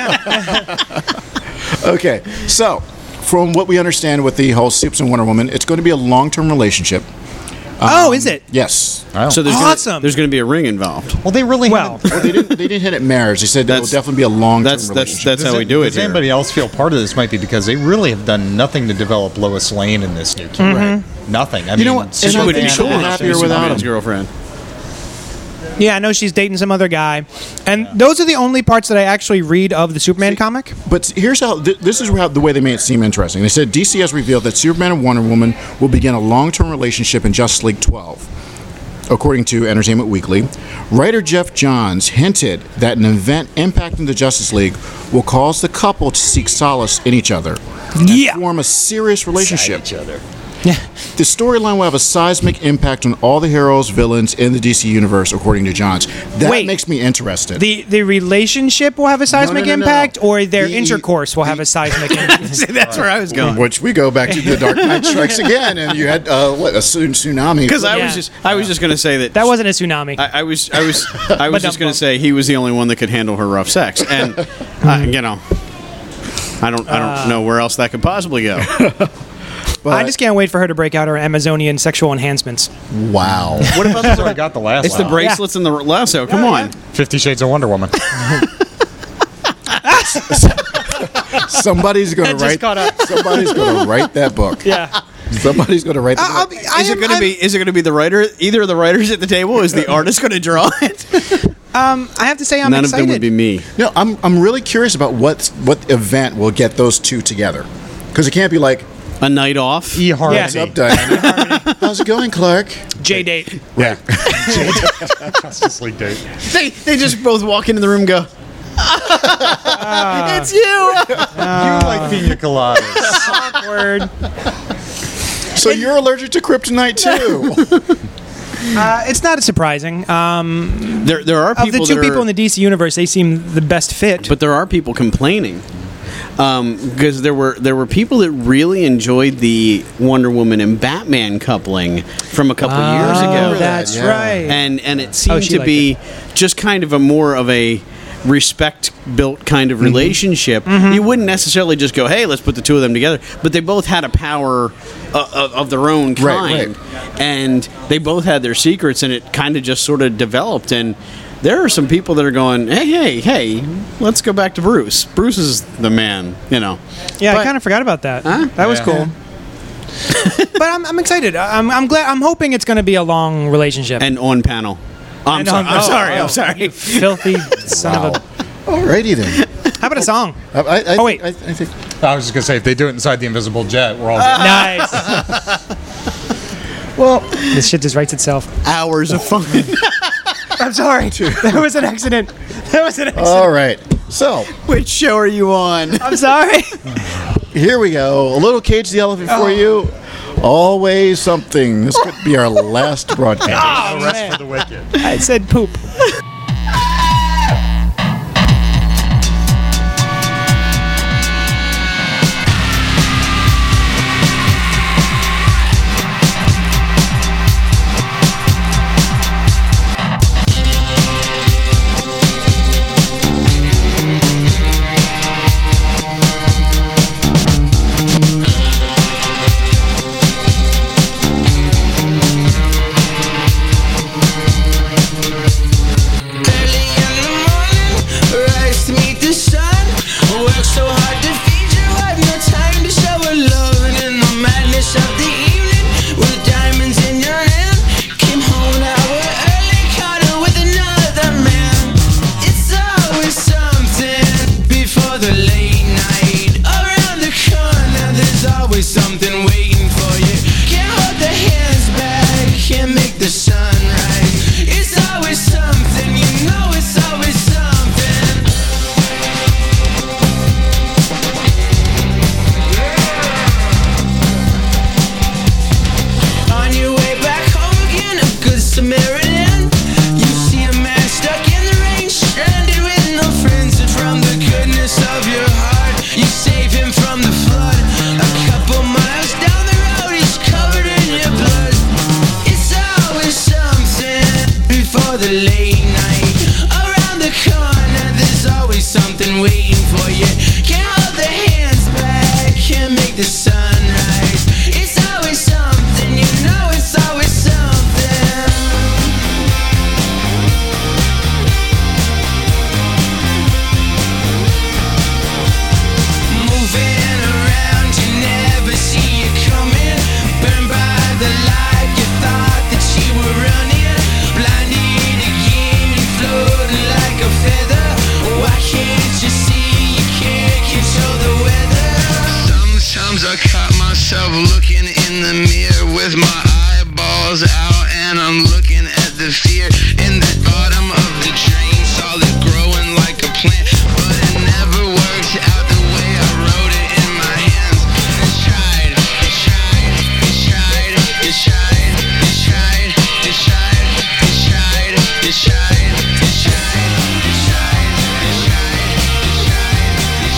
Okay, so from what we understand with the whole Supes and Wonder Woman, it's going to be a long-term relationship. oh, is it? Yes. So there's Awesome. Gonna, there's going to be a ring involved. Well, they really Well, Well, they didn't. They didn't hit it marriage. They said it will That's- definitely be a long-term That's that's relationship. that's Does how we it- do it Does here. anybody else feel part of this might be because they really have done nothing to develop Lois Lane in this new team? Right. Nothing. I You know mean, what? Superman- And I would be think she'll be cool. happier She's without Superman's him. girlfriend. yeah, I know she's dating some other guy, and those are the only parts that I actually read of the Superman comic. But here's how. Th- this is how the way they made it seem interesting. They said D C has revealed that Superman and Wonder Woman will begin a long-term relationship in Justice League twelve. According to Entertainment Weekly, writer Jeff Johns hinted that an event impacting the Justice League will cause the couple to seek solace in each other and Yeah. form a serious relationship. each other. The storyline will have a seismic impact on all the heroes, villains in the D C universe, according to Johns. That Wait. makes me interested. The the relationship will have a seismic no, no, no. impact, or their The- intercourse will have the- a seismic impact. See, that's where I was going. Which we go back to the Dark Knight Strikes Again, and you had uh, what a tsu- tsunami. Because I Yeah. was just I was just going to say that That wasn't a tsunami. I, I was I was I was just going Ba-dum-bum. to say he was the only one that could handle her rough sex, and uh, you know, I don't I don't know where else that could possibly go. I just can't wait for her to break out her Amazonian sexual enhancements. Wow. What about That's what I got the last it's the one. bracelets and the lasso? Come on. Fifty Shades of Wonder Woman. Somebody's going to Just write. caught up. Somebody's going to write that book. Yeah. Somebody's going to write. I'll The be- book. I Is am- it going to I'm- be? Is it going to be the writer? Either of the writers at the table, or is the artist going to draw it? Um, I have to say I'm None excited. of them would be me. No, I'm I'm really curious about what what event will get those two together, because it can't be like, A night off. E. Harmony. Yeah. "What's up, Diana? How's it going, Clark?" J date. Yeah. Justice League date. They they just both walk into the room and go, it's you. you like pina coladas. Awkward. So you're allergic to kryptonite too. Uh, it's not surprising. Um, There there are of people the two that people are, in the D C universe, they seem the best fit. but there are people complaining. Because there were there were people that really enjoyed the Wonder Woman and Batman coupling from a couple years ago. Oh, that's Yeah. right. and and it seemed she to liked be just kind of a more of a respect built kind of relationship. You wouldn't necessarily just go, hey, let's put the two of them together, but they both had a power uh, of, of their own Right, kind, and they both had their secrets, and it kind of just sort of developed. And there are some people that are going, hey, hey, hey, let's go back to Bruce. Bruce is the man, you know. yeah, But- I kind of forgot about that. Huh? That was Yeah. cool. But I'm, I'm excited. I'm, I'm glad. I'm hoping it's going to be a long relationship. And on panel. I'm And sorry. on- I'm oh, sorry. oh, I'm sorry. Filthy son of a. Alrighty then. How about a song? I, I, I Oh, wait. I, I think. I was just gonna say if they do it inside the invisible jet, we're all. Nice. Well, This shit just writes itself. Hours of fun. I'm sorry. There was an accident. There was an accident. all right. So Which show are you on? I'm sorry. here we go. A little Cage the Elephant for you. Always something. This could be our last broadcast. Oh, Rest man. for the wicked. I said poop. Early in the morning, rise to meet the sun. Work so hard to feed you, I've no time to show her love. And in the madness of the evening, with diamonds in your hand, came home an hour early, caught her with another man. It's always something before the late night. Around the corner, there's always something waiting for you. Can't hold the hands back, can't make the sun rise. It's always something, you know it's always something. On your way back home again, a good Samaritan. You see a man stuck in the rain, stranded with no friends. And from the goodness of your heart, you save him from the flood. A couple miles down the road, he's covered in your blood. It's always something before the late night. Around the corner, there's always something waiting for you. Can't hold the hands back, can't make the sun rise. It's always something, you know it's always something. Moving around, you never see it coming. Burned by the light, you thought that you were running. Blinded again, you floating like a feather. Why can't you see you can't control the weather? Sometimes I caught myself looking in the mirror with my eyeballs out, and I'm looking at the fear in the bottom of the drain. Saw it growing like a plant, but it never worked out the way I wrote it in my hands. I tried, I tried, I tried, I tried, I tried, I tried, I tried, I tried, I tried, I tried, I tried, I tried, I tried, I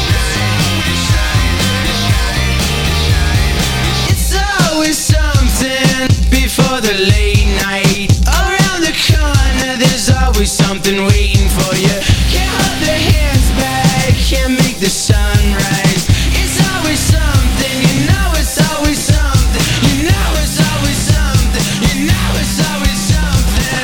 tried, I tried. It's always something before the late night. Around the corner, there's always something waiting for you. Can't hold the hands back, can't make the sun rise. It's always something, you know it's always something. You know it's always something, you know it's always something.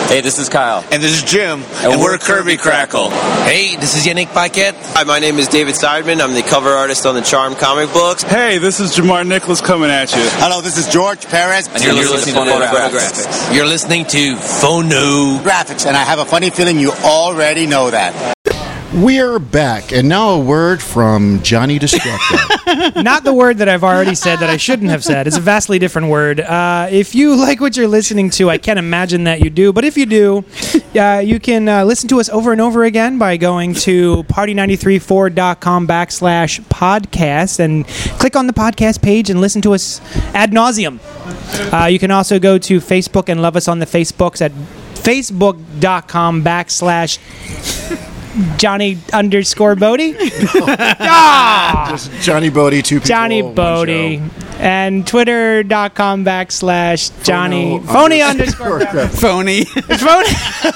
Hey, this is Kyle. And this is Jim. And, and we're, we're Kirby Crackle. Hey, this is Yannick Paquette. Hi, my name is David Seidman. I'm the cover artist on the Charm comic books. Hey, this is Jamar Nicholas coming at you. Hello, this is George Perez. And you're, you're listening, listening to Phonographics. Phonographics. You're listening to Phonographics. And I have a funny feeling you already know that. We're back, and now a word from Johnny Destructo. Not the word that I've already said that I shouldn't have said. It's a vastly different word. Uh, if you like what you're listening to, I can't imagine that you do. But if you do, uh, you can uh, listen to us over and over again by going to party nine three four dot com backslash podcast and click on the podcast page and listen to us ad nauseum. Uh, you can also go to Facebook and love us on the Facebooks at facebook.com backslash Johnny underscore Bodie. ah! Just Johnny Bodie, two people. Johnny Bodie. And twitter.com backslash Johnny. Phony underscore. Phony. It's phony.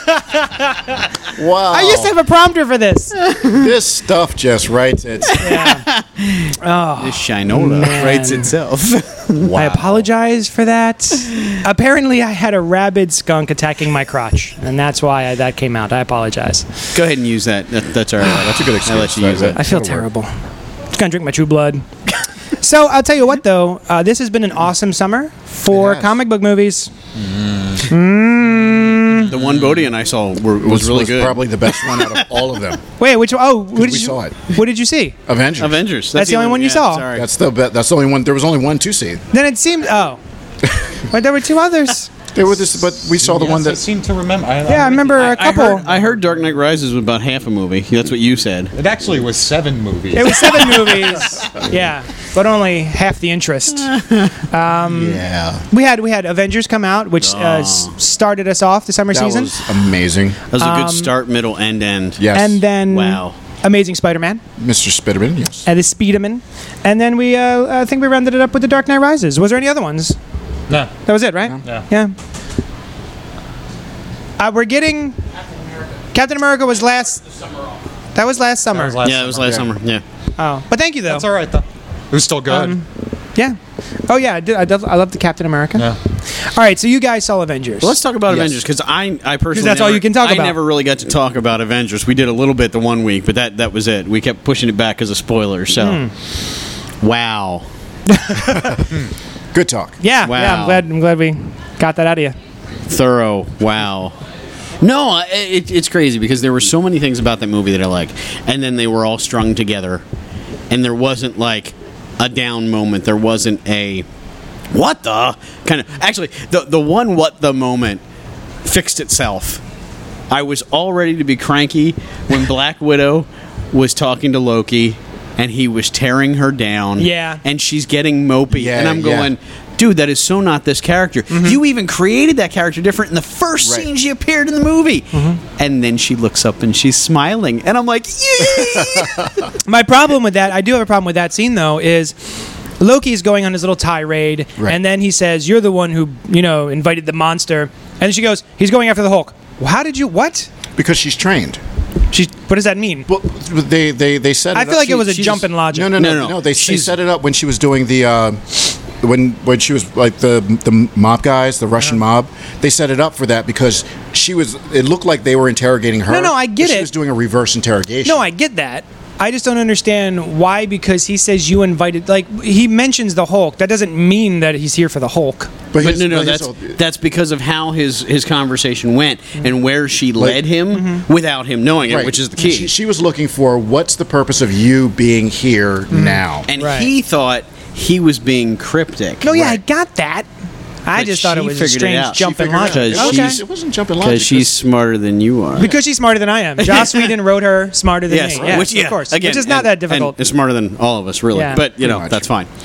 Wow. I used to have a prompter for this. This stuff just writes itself. Yeah. Oh, this Shinola man. writes itself. Wow. I apologize for that. Apparently, I had a rabid skunk attacking my crotch, and that's why I, that came out. I apologize. Go ahead and use that. that that's all right. That's a good excuse. I'll let you use it. I feel terrible. Just gonna drink my True Blood. So I'll tell you what, though, uh, this has been an awesome summer for comic book movies. Mm. Mm. The one Bodie and I saw were, was, was really was good. Probably the best one out of all of them. Wait, which? Oh, what did we you, saw it. What did you see? Avengers. Avengers. That's, that's the only one you yeah, saw. Sorry. That's the be- that's the only one. There was only one to see. Then it seemed. Oh, but there were two others. There were this, but we saw the yes, one that. I seem to remember. I, Yeah, I remember a I couple. heard, I heard Dark Knight Rises was about half a movie. That's what you said. It actually was seven movies. It was seven movies. Yeah, but only half the interest. Um, yeah. We had we had Avengers come out, which uh, s- started us off the summer That season. was amazing. That was a good start, middle, and end. Yes. And then Wow. Amazing Spider-Man Mister Spiderman, yes. and the Speederman, and then we uh, I think we rounded it up with the Dark Knight Rises. Was there any other ones? No. That was it, right? Yeah. Yeah. Uh, we're getting Captain America was last. That was last summer. That was last Yeah, it was last Yeah. summer. Yeah. Oh, but thank you though. That's all right, though. It was still good. Um, Yeah. Oh yeah, I did. I, did, I love the Captain America. yeah. All right, so you guys saw Avengers. Well, let's talk about Yes. Avengers because I, I personally that's all never- you can talk I about. never really got to talk about Avengers. We did a little bit the one week, but that that was it. We kept pushing it back as a spoiler. So, Hmm. wow, Good talk. Yeah, Wow. yeah. I'm glad. I'm glad we got that out of you. thorough, wow. No, I- it, it's crazy because there were so many things about that movie that I like, and then they were all strung together, and there wasn't like a down moment. There wasn't a what the kind of actually the the one what the moment fixed itself. I was all ready to be cranky when Black Widow was talking to Loki and he was tearing her down. Yeah. And she's getting mopey. Yeah, and I'm yeah. going, dude, that is so not this character. Mm-hmm. You even created that character different in the first Right. scene she appeared in the movie. Mm-hmm. And then she looks up and she's smiling. And I'm like, yeah. My problem with that, I do have a problem with that scene though, is Loki's going on his little tirade, Right. and then he says, "You're the one who, you know, invited the monster." And then she goes, "He's going after the Hulk." Well, how did you? What? Because she's trained. She? What does that mean? Well, they they they set. It I up. feel like it She- was a she's- jump in logic. No, no, no, No, no. no, no. They, they She's- set it up when she was doing the. Uh, when when she was like the the mob guys, the Russian mob, they set it up for that because she was. It looked like they were interrogating her. No, no, I get but She it. was doing a reverse interrogation. No, I get that. I just don't understand why, because he says you invited, like, he mentions the Hulk. That doesn't mean that he's here for the Hulk. But his- no, no, but his- that's that's because of how his, his conversation went and where she led him Mm-hmm. without him knowing it, right. which is the key. She, she was looking for what's the purpose of you being here Mm-hmm. now. and Right. he thought he was being cryptic. No, yeah, I Right. got that. I But just thought it she was a figured it strange out. jump She in figured it out. logic. It Okay. wasn't- It wasn't jumping logic. Because she's smarter than you are. Because she's smarter than I am. Joss Whedon wrote her smarter than yes, me. Yes, which, yeah, of course. again, which is not and- that difficult. And is smarter than all of us, really. Yeah. But, you know, much. that's fine.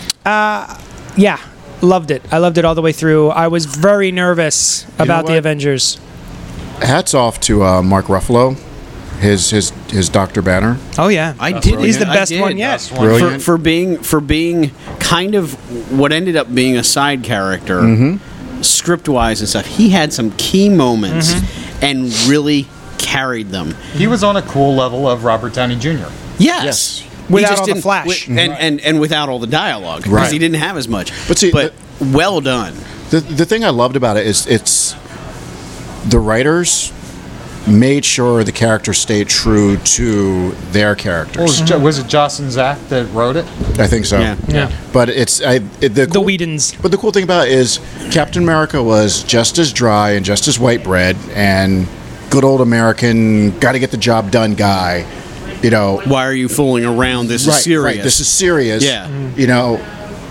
Yeah, loved it. I loved it all the way through. I was very nervous about the what? Avengers. Hats off to uh, Mark Ruffalo, his his his Doctor Banner. Oh yeah, I did. He's the I best did. one yet. Best one. For, Brilliant. for being for being kind of what ended up being a side character, Mm-hmm. script wise and stuff. He had some key moments Mm-hmm. and really carried them. He was on a cool level of Robert Downey Junior Yes. Yes. He Without just all the didn't- flash. wi- and, and and without all the dialogue, because Right. he didn't have as much. But see, but well done. The the thing I loved about it is it's the writers made sure the characters stayed true to their characters. Well, was, Jo- was it Joss and Zach that wrote it? I think so. Yeah. Yeah. But it's I, it, the The cool, Whedons. But the cool thing about it is Captain America was just as dry and just as white bread and good old American, got to get the job done guy. You know, Why are you fooling around? This right, is serious. right. This is serious. Yeah. You know,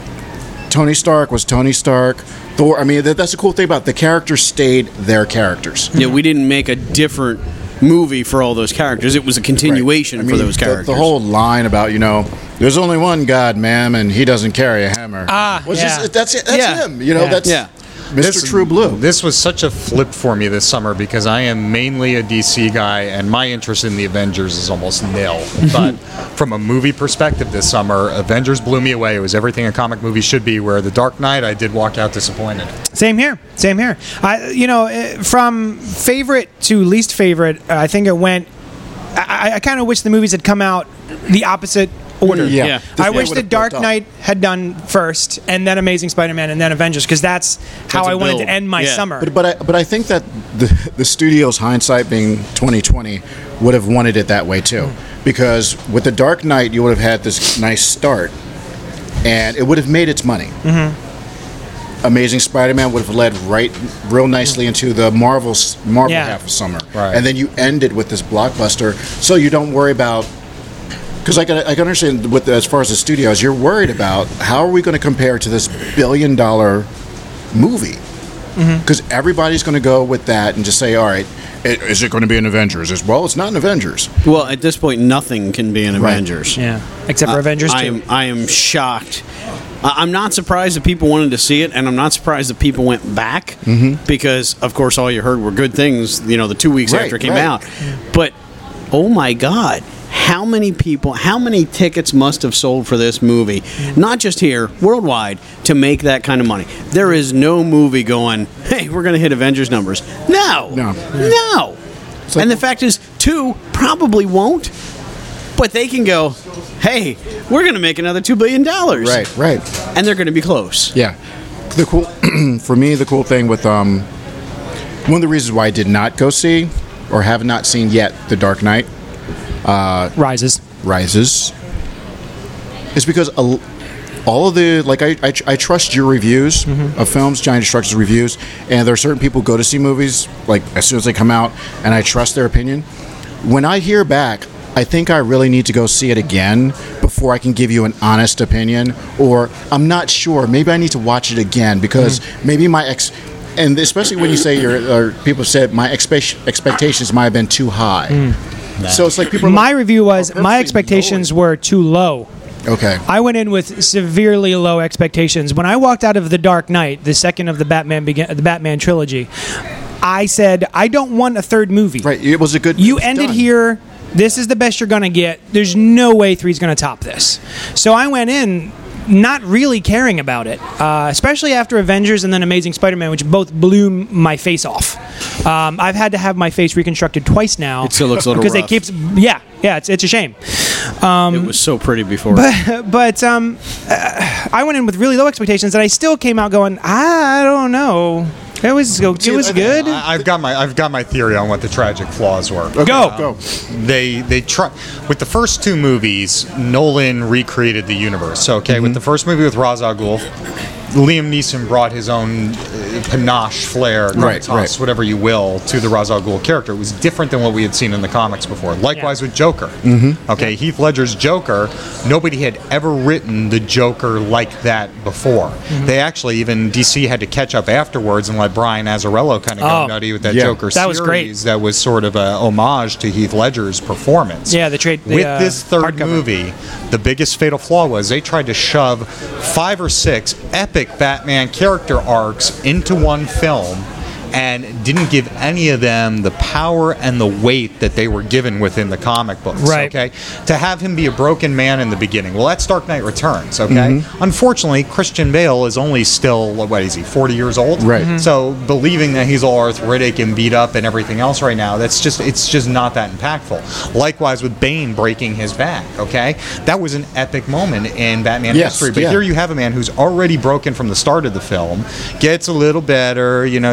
Tony Stark was Tony Stark. Thor. I mean, that, that's the cool thing about it. The characters stayed their characters. Yeah, we didn't make a different movie for all those characters. It was a continuation I for mean, those the- characters. The, whole line about, you know, there's only one God, ma'am, and he doesn't carry a hammer. Ah, was yeah. just, that's it. That's Yeah. him. You know, Yeah. that's Yeah. Mister True Blue. This was such a flip for me this summer because I am mainly a D C guy and my interest in the Avengers is almost nil. But from a movie perspective this summer, Avengers blew me away. It was everything a comic movie should be, where The Dark Knight, I did walk out disappointed. Same here. Same here. I, you know, eh, from favorite to least favorite, I think it went. I, I kind of wish the movies had come out the opposite order. Yeah. Yeah. I Yeah, wish it The would've Dark built up. Knight had done first, and then Amazing Spider-Man, and then Avengers, because that's how That's a I wanted build. to end my Yeah. summer. But but I but I think that the the studio's hindsight being twenty twenty would have wanted it that way too, because with the Dark Knight you would have had this nice start, and it would have made its money. Mm-hmm. Amazing Spider-Man would have led right real nicely into the Marvel Marvel Yeah. half of summer, Right. and then you end it with this blockbuster, so you don't worry about. Because I can, I can understand with the, as far as the studios, you're worried about how are we going to compare to this billion dollar movie? Because everybody's going to go with that and just say, all right, i- is it going to be an Avengers? As well, it's not an Avengers. well, at this point, nothing can be an Right. Avengers. yeah, except for Avengers I two. am, I am shocked. I- I'm not surprised that people wanted to see it, and I'm not surprised that people went back because, of course, all you heard were good things. You know, the two weeks Right, after it came right. out. But oh my God, how many people, how many tickets must have sold for this movie? Not just here, worldwide, to make that kind of money. There is no movie going, hey, we're going to hit Avengers numbers. No, No. no. like- and the fact is, two probably won't. But they can go, hey, we're going to make another two billion dollars. Right, right. And they're going to be close. Yeah. The cool for me, the cool thing with um, one of the reasons why I did not go see or have not seen yet The Dark Knight Rises. Rises is because a, all of the like I, I, I trust your reviews of films, Giant Destruction's reviews, and there are certain people who go to see movies like as soon as they come out, and I trust their opinion. When I hear back, I think I really need to go see it again before I can give you an honest opinion, or I'm not sure. Maybe I need to watch it again because maybe my ex. And especially when you say your, or people said my expe- expectations might have been too high. So it's like people. Are My like, review was "Oh, my perfectly expectations were too low. Okay. I went in with severely low expectations. When I walked out of The Dark Knight, the second of the Batman begin, the Batman trilogy, I said, I don't want a third movie. Right. It was a good. You it was ended done. here. This is the best you're going to get. There's no way three's going to top this. So I went in not really caring about it, uh, especially after Avengers and then Amazing Spider-Man, which both blew my face off. Um, I've had to have my face reconstructed twice now. It still looks a little because rough. it keeps. Yeah, yeah, it's it's a shame. it was so pretty before. But um, uh, I went in with really low expectations, and I still came out going, I don't know. It was it was good. I, I've got my I've got my theory on what the tragic flaws were. Okay, Go. Go. They they try with the first two movies. Nolan recreated the universe. So, okay, with the first movie with Ra's al Ghul, Liam Neeson brought his own uh, panache, flair, Right, gravitas, right. whatever you will, to the Ra's al Ghul character. It was different than what we had seen in the comics before. Likewise with Joker. Mm-hmm. Okay, Heath Ledger's Joker. Nobody had ever written the Joker like that before. Mm-hmm. They actually even D C had to catch up afterwards and let Brian Azzarello kind of go Oh. nutty with that Yeah. Joker That was series. great. That was sort of a homage to Heath Ledger's performance. Yeah, the trade- the, with uh, this third hardcover. movie, the biggest fatal flaw was they tried to shove five or six epic Batman character arcs into one film and didn't give any of them the power and the weight that they were given within the comic books. Right. Okay, to have him be a broken man in the beginning. Well, that's Dark Knight Returns. Okay, Mm-hmm. unfortunately, Christian Bale is only still what is he, forty years old? Right. Mhm. So believing that he's all arthritic and beat up and everything else right now, that's just it's just not that impactful. Likewise with Bane breaking his back. Okay, that was an epic moment in Batman Yes, history. But yeah. here you have a man who's already broken from the start of the film, gets a little better, you know, takes some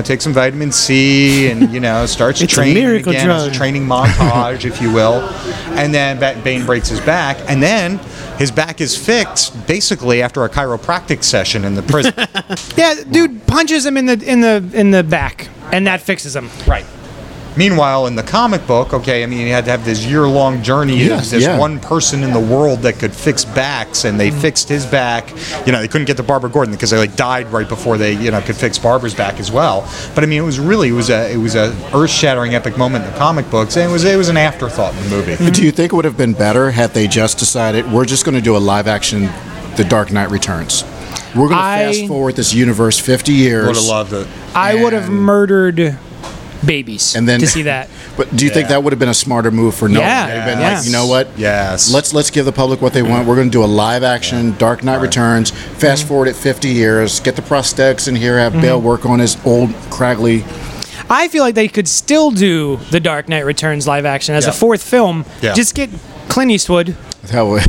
vitamin C and, you know, starts It's a training miracle again. It's a drug. training montage, if you will. And then Ba- Bane breaks his back, and then his back is fixed basically after a chiropractic session in the prison. Yeah, dude punches him in the in the in the back, and that fixes him. Right. Meanwhile, in the comic book, okay, I mean, he had to have this year-long journey. Yes, There's yeah. one person in the world that could fix backs, and they fixed his back. You know, they couldn't get to Barbara Gordon because they like died right before they, you know, could fix Barbara's back as well. But I mean, it was really, it was a, it was a earth-shattering epic moment in the comic books, and it was, it was an afterthought in the movie. Do you think it would have been better had they just decided we're just going to do a live-action The Dark Knight Returns? We're going to I- fast forward this universe fifty years. Would have loved it. I would have And- murdered babies And then- to see that. But do you think Yeah. that would have been a smarter move for Nolan? Yeah, They'd have been yes. like, you know what? Yes. Let's let's give the public what they want. We're going to do a live action Dark Knight Returns. Fast forward it fifty years. Get the prosthetics in here. Have Bale work on his old craggly. I feel like they could still do the Dark Knight Returns live action as Yeah. a fourth film. Yeah. Just get Clint Eastwood, That way.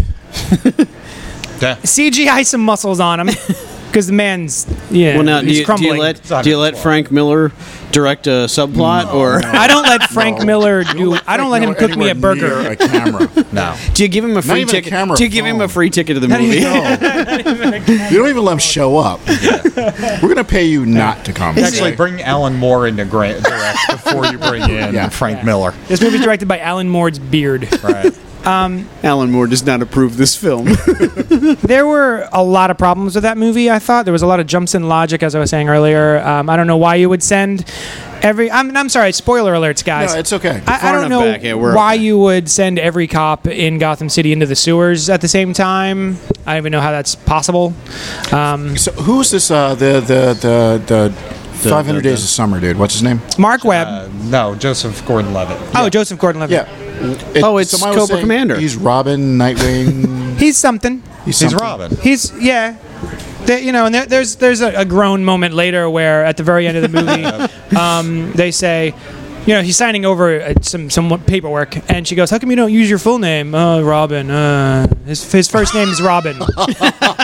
Yeah. C G I some muscles on him, because the man's yeah, Well, now do he's you, do crumbling. you let do you let Frank Miller direct a subplot, or I don't let Frank Miller do. I don't let him cook me a burger. A camera. No. do you give him a free even a ticket? camera Do you give him a phone. free ticket to the Not movie? even- You don't even let him show up. We're going to pay you not to come. Actually, bring Alan Moore in to gra- direct before you bring in Yeah. Frank Miller. This movie's directed by Alan Moore's beard. Right. Alan Moore does not approve this film. There were a lot of problems with that movie. I thought there was a lot of jumps in logic, as I was saying earlier. Um, I don't know why you would send every. I'm, I'm sorry. Spoiler alerts, guys. No, it's okay. I, I Far don't enough know back, yeah, we're why okay. you would send every cop in Gotham City into the sewers at the same time. I don't even know how that's possible. Um, So who's this? Uh, the the the the. five hundred the- Days of Summer, dude. What's his name? Mark Webb. Uh, no, Joseph Gordon-Levitt. oh, Joseph Gordon-Levitt. Yeah. It- Oh, it's somebody was Cobra saying Commander. He's Robin, Nightwing. He's something. He's, He's something. Robin. He's yeah. They, you know, and there, there's there's a, a groan moment later where at the very end of the movie, um, they say, you know, he's signing over uh, some some paperwork, and she goes, "How come you don't use your full name?" Oh, Robin. Uh, his his first name is Robin. And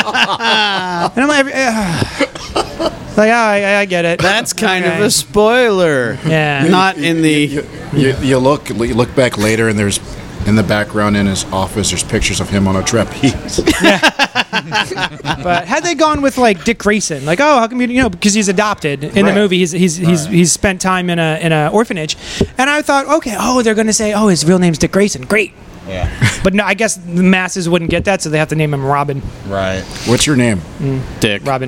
I'm like, uh, like oh, I, I get it. That's kind Okay. of a spoiler. Yeah. Not in the. You, you, you look you look back later, and there's in the background in his office. There's pictures of him on a trapeze. But had they gone with like Dick Grayson, like oh, how come you you know because he's adopted in the Right. movie, he's he's he's he's spent time in a in a orphanage, and I thought okay, oh they're gonna say oh his real name's Dick Grayson, great. Yeah. But no, I guess the masses wouldn't get that, so they have to name him Robin. Right. What's your name? Dick. Robin.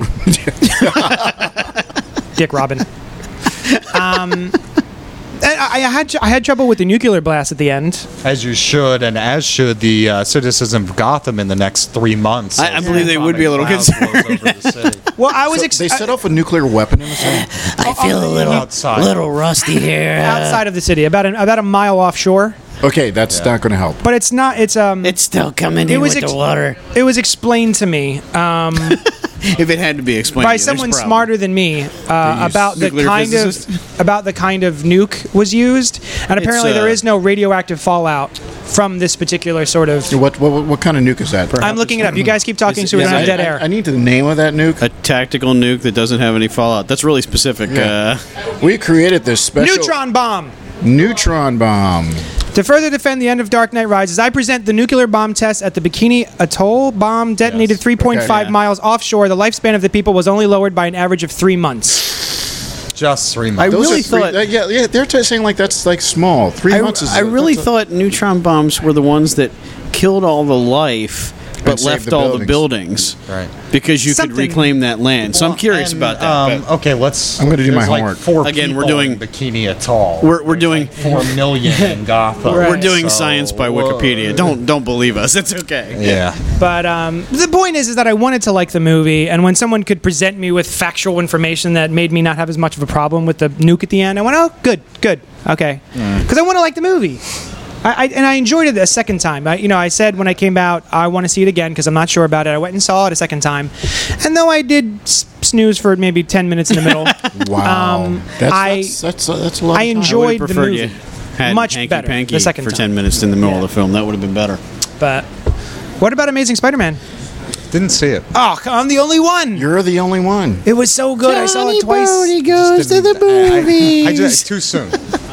Dick Robin. Um, I, I had I had trouble with the nuclear blast at the end. As you should, and as should the uh, citizens of Gotham in the next three months. I- I believe they would be a little Cloud blows over the city. Well, I was So ex- they set off a nuclear weapon in the city. I feel a little, Outside. little rusty here. Uh, outside of the city, about an, about a mile offshore. Okay, that's not going to help. But it's not. It's um. It's still coming It in was with ex- the water. It was explained to me um, If it had to be explained by to you, there's someone a problem. smarter than me uh, about the nuclear kind physicist? of about the kind of nuke was used, and apparently uh, there is no radioactive fallout from this particular sort of. What, what what kind of nuke is that? I'm looking it up. You guys keep talking, Is- so we is don't have it- dead air. I, I need the name of that nuke. A tactical nuke that doesn't have any fallout. That's really specific. Yeah. Uh, We created this special Neutron bomb. neutron bomb. To further defend the end of Dark Knight Rises, I present the nuclear bomb test at the Bikini Atoll. Bomb detonated Yes. three point five Okay. miles offshore. The lifespan of the people was only lowered by an average of three months. Just three I months. Those really are three, thought- uh, yeah, yeah, they're t- saying like that's like small. Three I, months is. I really that's a- thought neutron bombs were the ones that killed all the life but And saved left the all the buildings. buildings. Right. Because you Something- could reclaim that land. So I'm curious And, about that. Um, but okay, let's. I'm gonna do my there's like homework. Four Again, we're people doing- in Bikini Atoll. We're- we're There's doing- like four million in Gotham. We're doing So, science by whoa. Wikipedia. Don't don't believe us. It's okay. Yeah. But um, the point is, is that I wanted to like the movie, and when someone could present me with factual information that made me not have as much of a problem with the nuke at the end, I went, oh, good, good, okay, because I want to like the movie. I, I, and I enjoyed it a second time. I, you know, I said when I came out, I want to see it again because I'm not sure about it. I went and saw it a second time, and though I did s- snooze for maybe ten minutes in the middle, Wow. Um, that's, I- that's, that's, uh, that's a lot. I of time. enjoy- I enjoyed would the have preferred movie. you had Much hanky better panky the second for time. ten minutes in the middle Yeah. of the film. That would have been better. but what about Amazing Spider-Man? Didn't see it. Oh, I'm the only one. You're the only one. It was so good. I saw it twice. goes to the movies. I, I just too soon.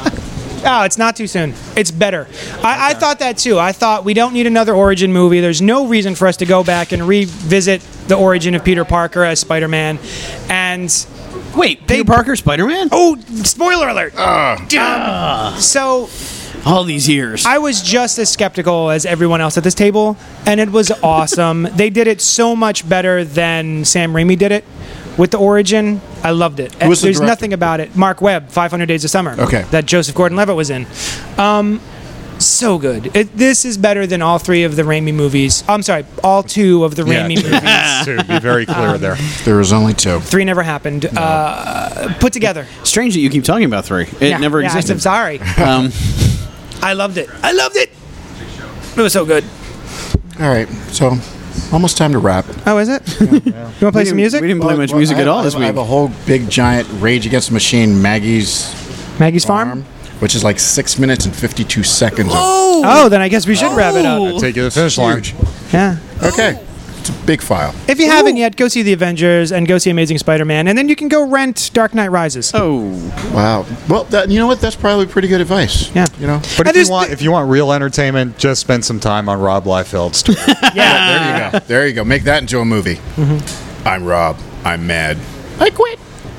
Oh, it's not too soon. It's better. I, I thought that too. I thought we don't need another origin movie. There's no reason for us to go back and revisit the origin of Peter Parker as Spider-Man. And Wait, Peter Parker, Spider-Man? oh, spoiler alert! Uh, so All these years. I was just as skeptical as everyone else at this table, and it was awesome. They did it so much better than Sam Raimi did it with the origin. I loved it. Who was the There's director? nothing about it. Mark Webb, five hundred Days of Summer. Okay. That Joseph Gordon-Levitt was in. Um, so good. It, this is better than all three of the Raimi movies. I'm sorry, all two of the Raimi movies. To be very clear there. There was only two. Three never happened. Uh, put together. Strange that you keep talking about three. It Yeah, never yeah, existed. I'm sorry. Um, I loved it. I loved it. It was so good. All right, so almost time to wrap. Oh, is it? You want to play some music? We didn't play much Well, music I at have- all this I week. have a whole big giant Rage Against the Machine Maggie's Maggie's Farm? Farm, which is like six minutes and fifty-two seconds. of- Oh, then I guess we should wrap it up. Take you to the finish line. Huge. Yeah. Okay, it's a big file. If you haven't yet, go see The Avengers and go see Amazing Spider-Man, and then you can go rent Dark Knight Rises. Oh. Wow. Well, that, you know what? That's probably pretty good advice. Yeah. You know. But And if there's you want, the- if you want real entertainment, just spend some time on Rob Liefeld's. Yeah. There you go. There you go. Make that into a movie. I'm Rob. I'm mad. I quit.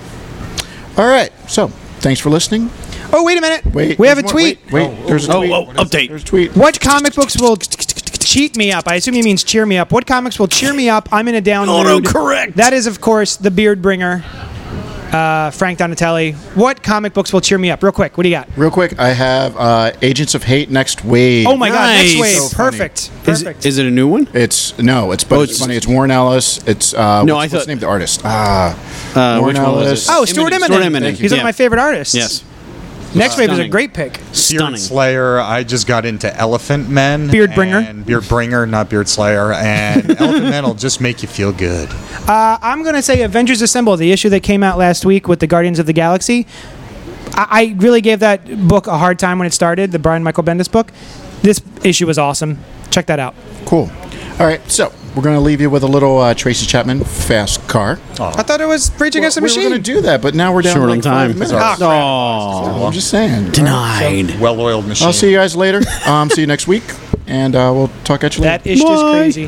All right. So, thanks for listening. Oh, wait a minute. Wait. we have a there's more- tweet. Wait. wait there's a Oh, tweet. oh, update. There's a tweet. What comic books will cheat me up? I assume he means cheer me up. What comics will cheer me up? I'm in a down Oh, mood. no, correct. That is, of course, The Beard Bringer, uh, Frank Donatelli. What comic books will cheer me up? Real quick. What do you got? Real quick, I have uh, Agents of Hate Next Wave. Oh, my God. Next Nice. wave. So funny. Perfect. Is, Perfect. is it a new one? It's no, it's but Oh, it's, it's- funny. It's Warren Ellis. It's uh, No, what's, I what's thought- the name of the artist? Ah, Uh, Warren which one was Ellis. it? Oh, Stuart Stuart Eminem. Eminem. He's one Yeah. of my favorite artists. Yes. Next Wave is a Stunning. great pick. Stunning. Beard Slayer. I just got into Elephant Men. Beard Bringer. And Beard Bringer, not Beard Slayer. And Elephant Men will just make you feel good. Uh, I'm going to say Avengers Assemble, the issue that came out last week with the Guardians of the Galaxy. I, I really gave that book a hard time when it started, the Brian Michael Bendis book. This issue was awesome. Check that out. Cool. All right, so we're going to leave you with a little uh, Tracy Chapman Fast Car. I thought it was Rage Against Well, the we Machine. were going to do that, but now we're down Short to on like time. five minutes. Ah, crap. Oh. I'm just saying. Denied. Well-oiled machine. I'll see you guys later. Um, see you next week, and uh, we'll talk at you later. That ish is Bye. crazy.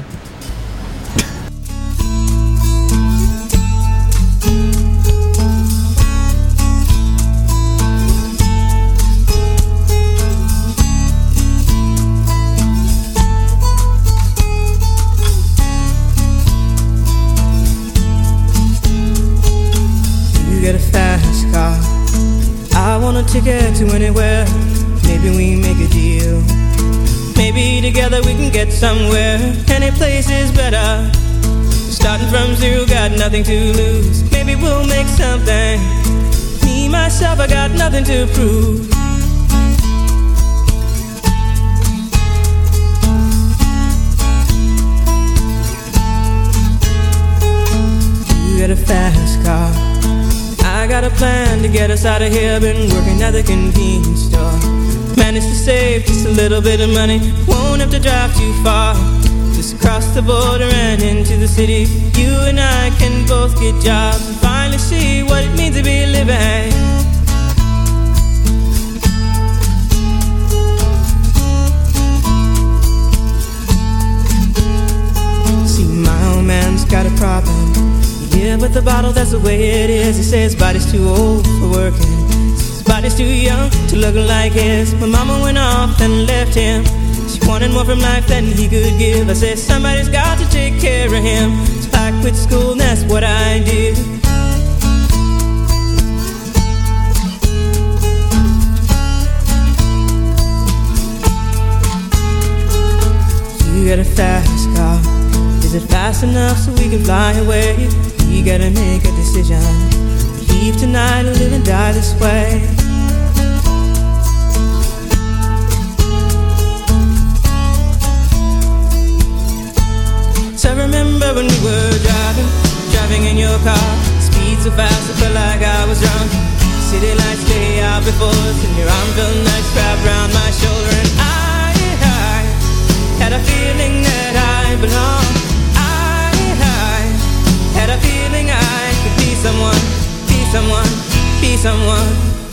You get a fast car. I want a ticket to anywhere. Maybe we make a deal. Maybe together we can get somewhere. Any place is better. Starting from zero, got nothing to lose. Maybe we'll make something. Me, myself, I got nothing to prove. You get a fast car. I got a plan to get us out of here. Been working at the convenience store. Managed to save just a little bit of money. Won't have to drive too far. Just cross the border and into the city. You and I can both get jobs and finally see what it means to be living. See, my old man's got a problem. Yeah, but the bottle, that's the way it is. He says his body's too old for working. His body's too young to look like his. My mama went off and left him. She wanted more from life than he could give. I said somebody's got to take care of him. So I quit school and that's what I did. You got a fast car. Is it fast enough so we can fly away? We gotta make a decision. Leave tonight or live and die this way. So I remember when we were driving, driving in your car. Speed so fast I felt like I was drunk. City lights lay out before us, and your arm felt nice wrapped around my shoulder. And I, I had a feeling that I belonged. I, someone, be someone, be someone.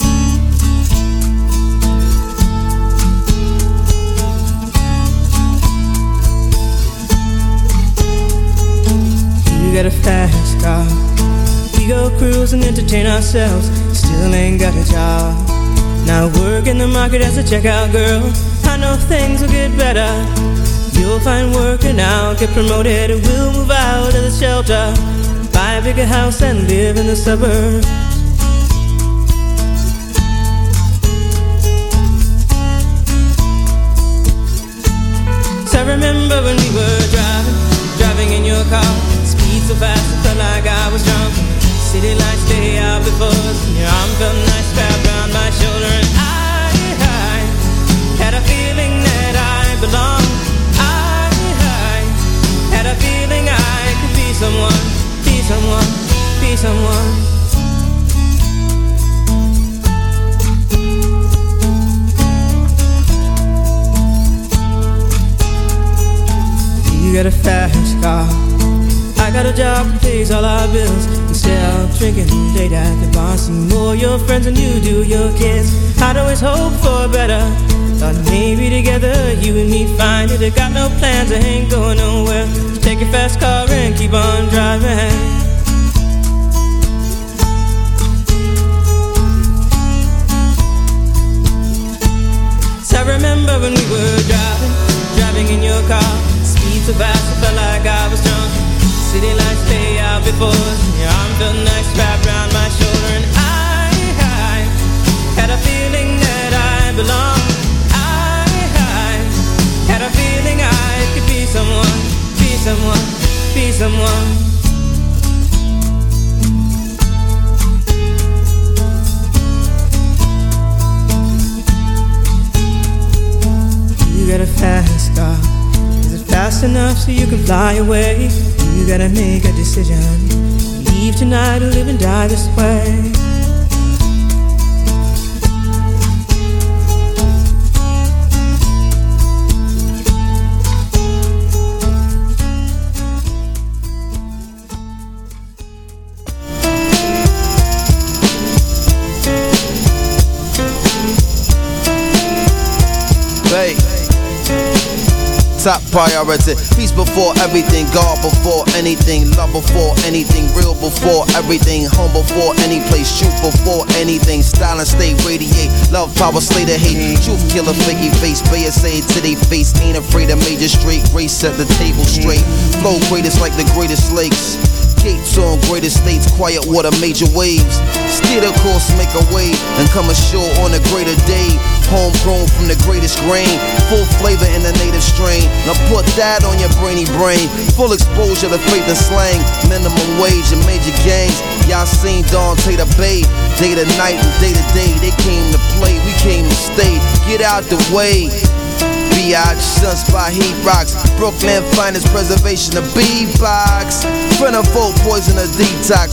You got a fast car, we go cruise and entertain ourselves. Still ain't got a job. Now work in the market as a checkout girl. I know things will get better. You'll find work and I'll get promoted. We'll move out of the shelter, buy a bigger house and live in the suburbs. So I remember when we were driving, driving in your car. Speed so fast I felt like I was drunk. City lights lay out before us, and your arm felt nice wrapped around my shoulder. And I, I had a feeling that I belonged. I, I had a feeling I could be someone, be someone, be someone. You got a fast car, I got a job that pays all our bills. Instead of drinking late at the bar, see more your friends than you do your kids. I'd always hope for better. Thought maybe together you and me find it. I got no plans, I ain't going nowhere. So take your fast car and keep on driving. So I remember when we were driving, driving in your car. Speed so fast I felt like I was drunk. City lights lay out before us, and your arm felt nice wrapped around my shoulder. And I, I had a feeling that I belonged. I, I had a feeling I could be someone, be someone, be someone. You got a fast car, is it fast enough so you can fly away? You gotta make a decision, leave tonight or live and die this way. Hey. Top priority, peace before everything, God before anything, love before anything, real before everything, home before any place, truth before anything, style and stay radiate, love power slay the hate, truth killer fakey face, bay say to they face, ain't afraid of major straight, race set the table straight, flow greatest like the greatest lakes. Gates on greater states, quiet water, major waves. Steer the course, make a wave, and come ashore on a greater day. Homegrown from the greatest grain, full flavor in the native strain. Now put that on your brainy brain. Full exposure to faith and slang, minimum wage and major gains. Y'all seen Dante the Bay, day to night and day to day. They came to play, we came to stay. Get out the way. B-I-G, Sunspot, Heat Rocks, Brooklyn finest preservation of B-Box. Friend of folk, poison a detox.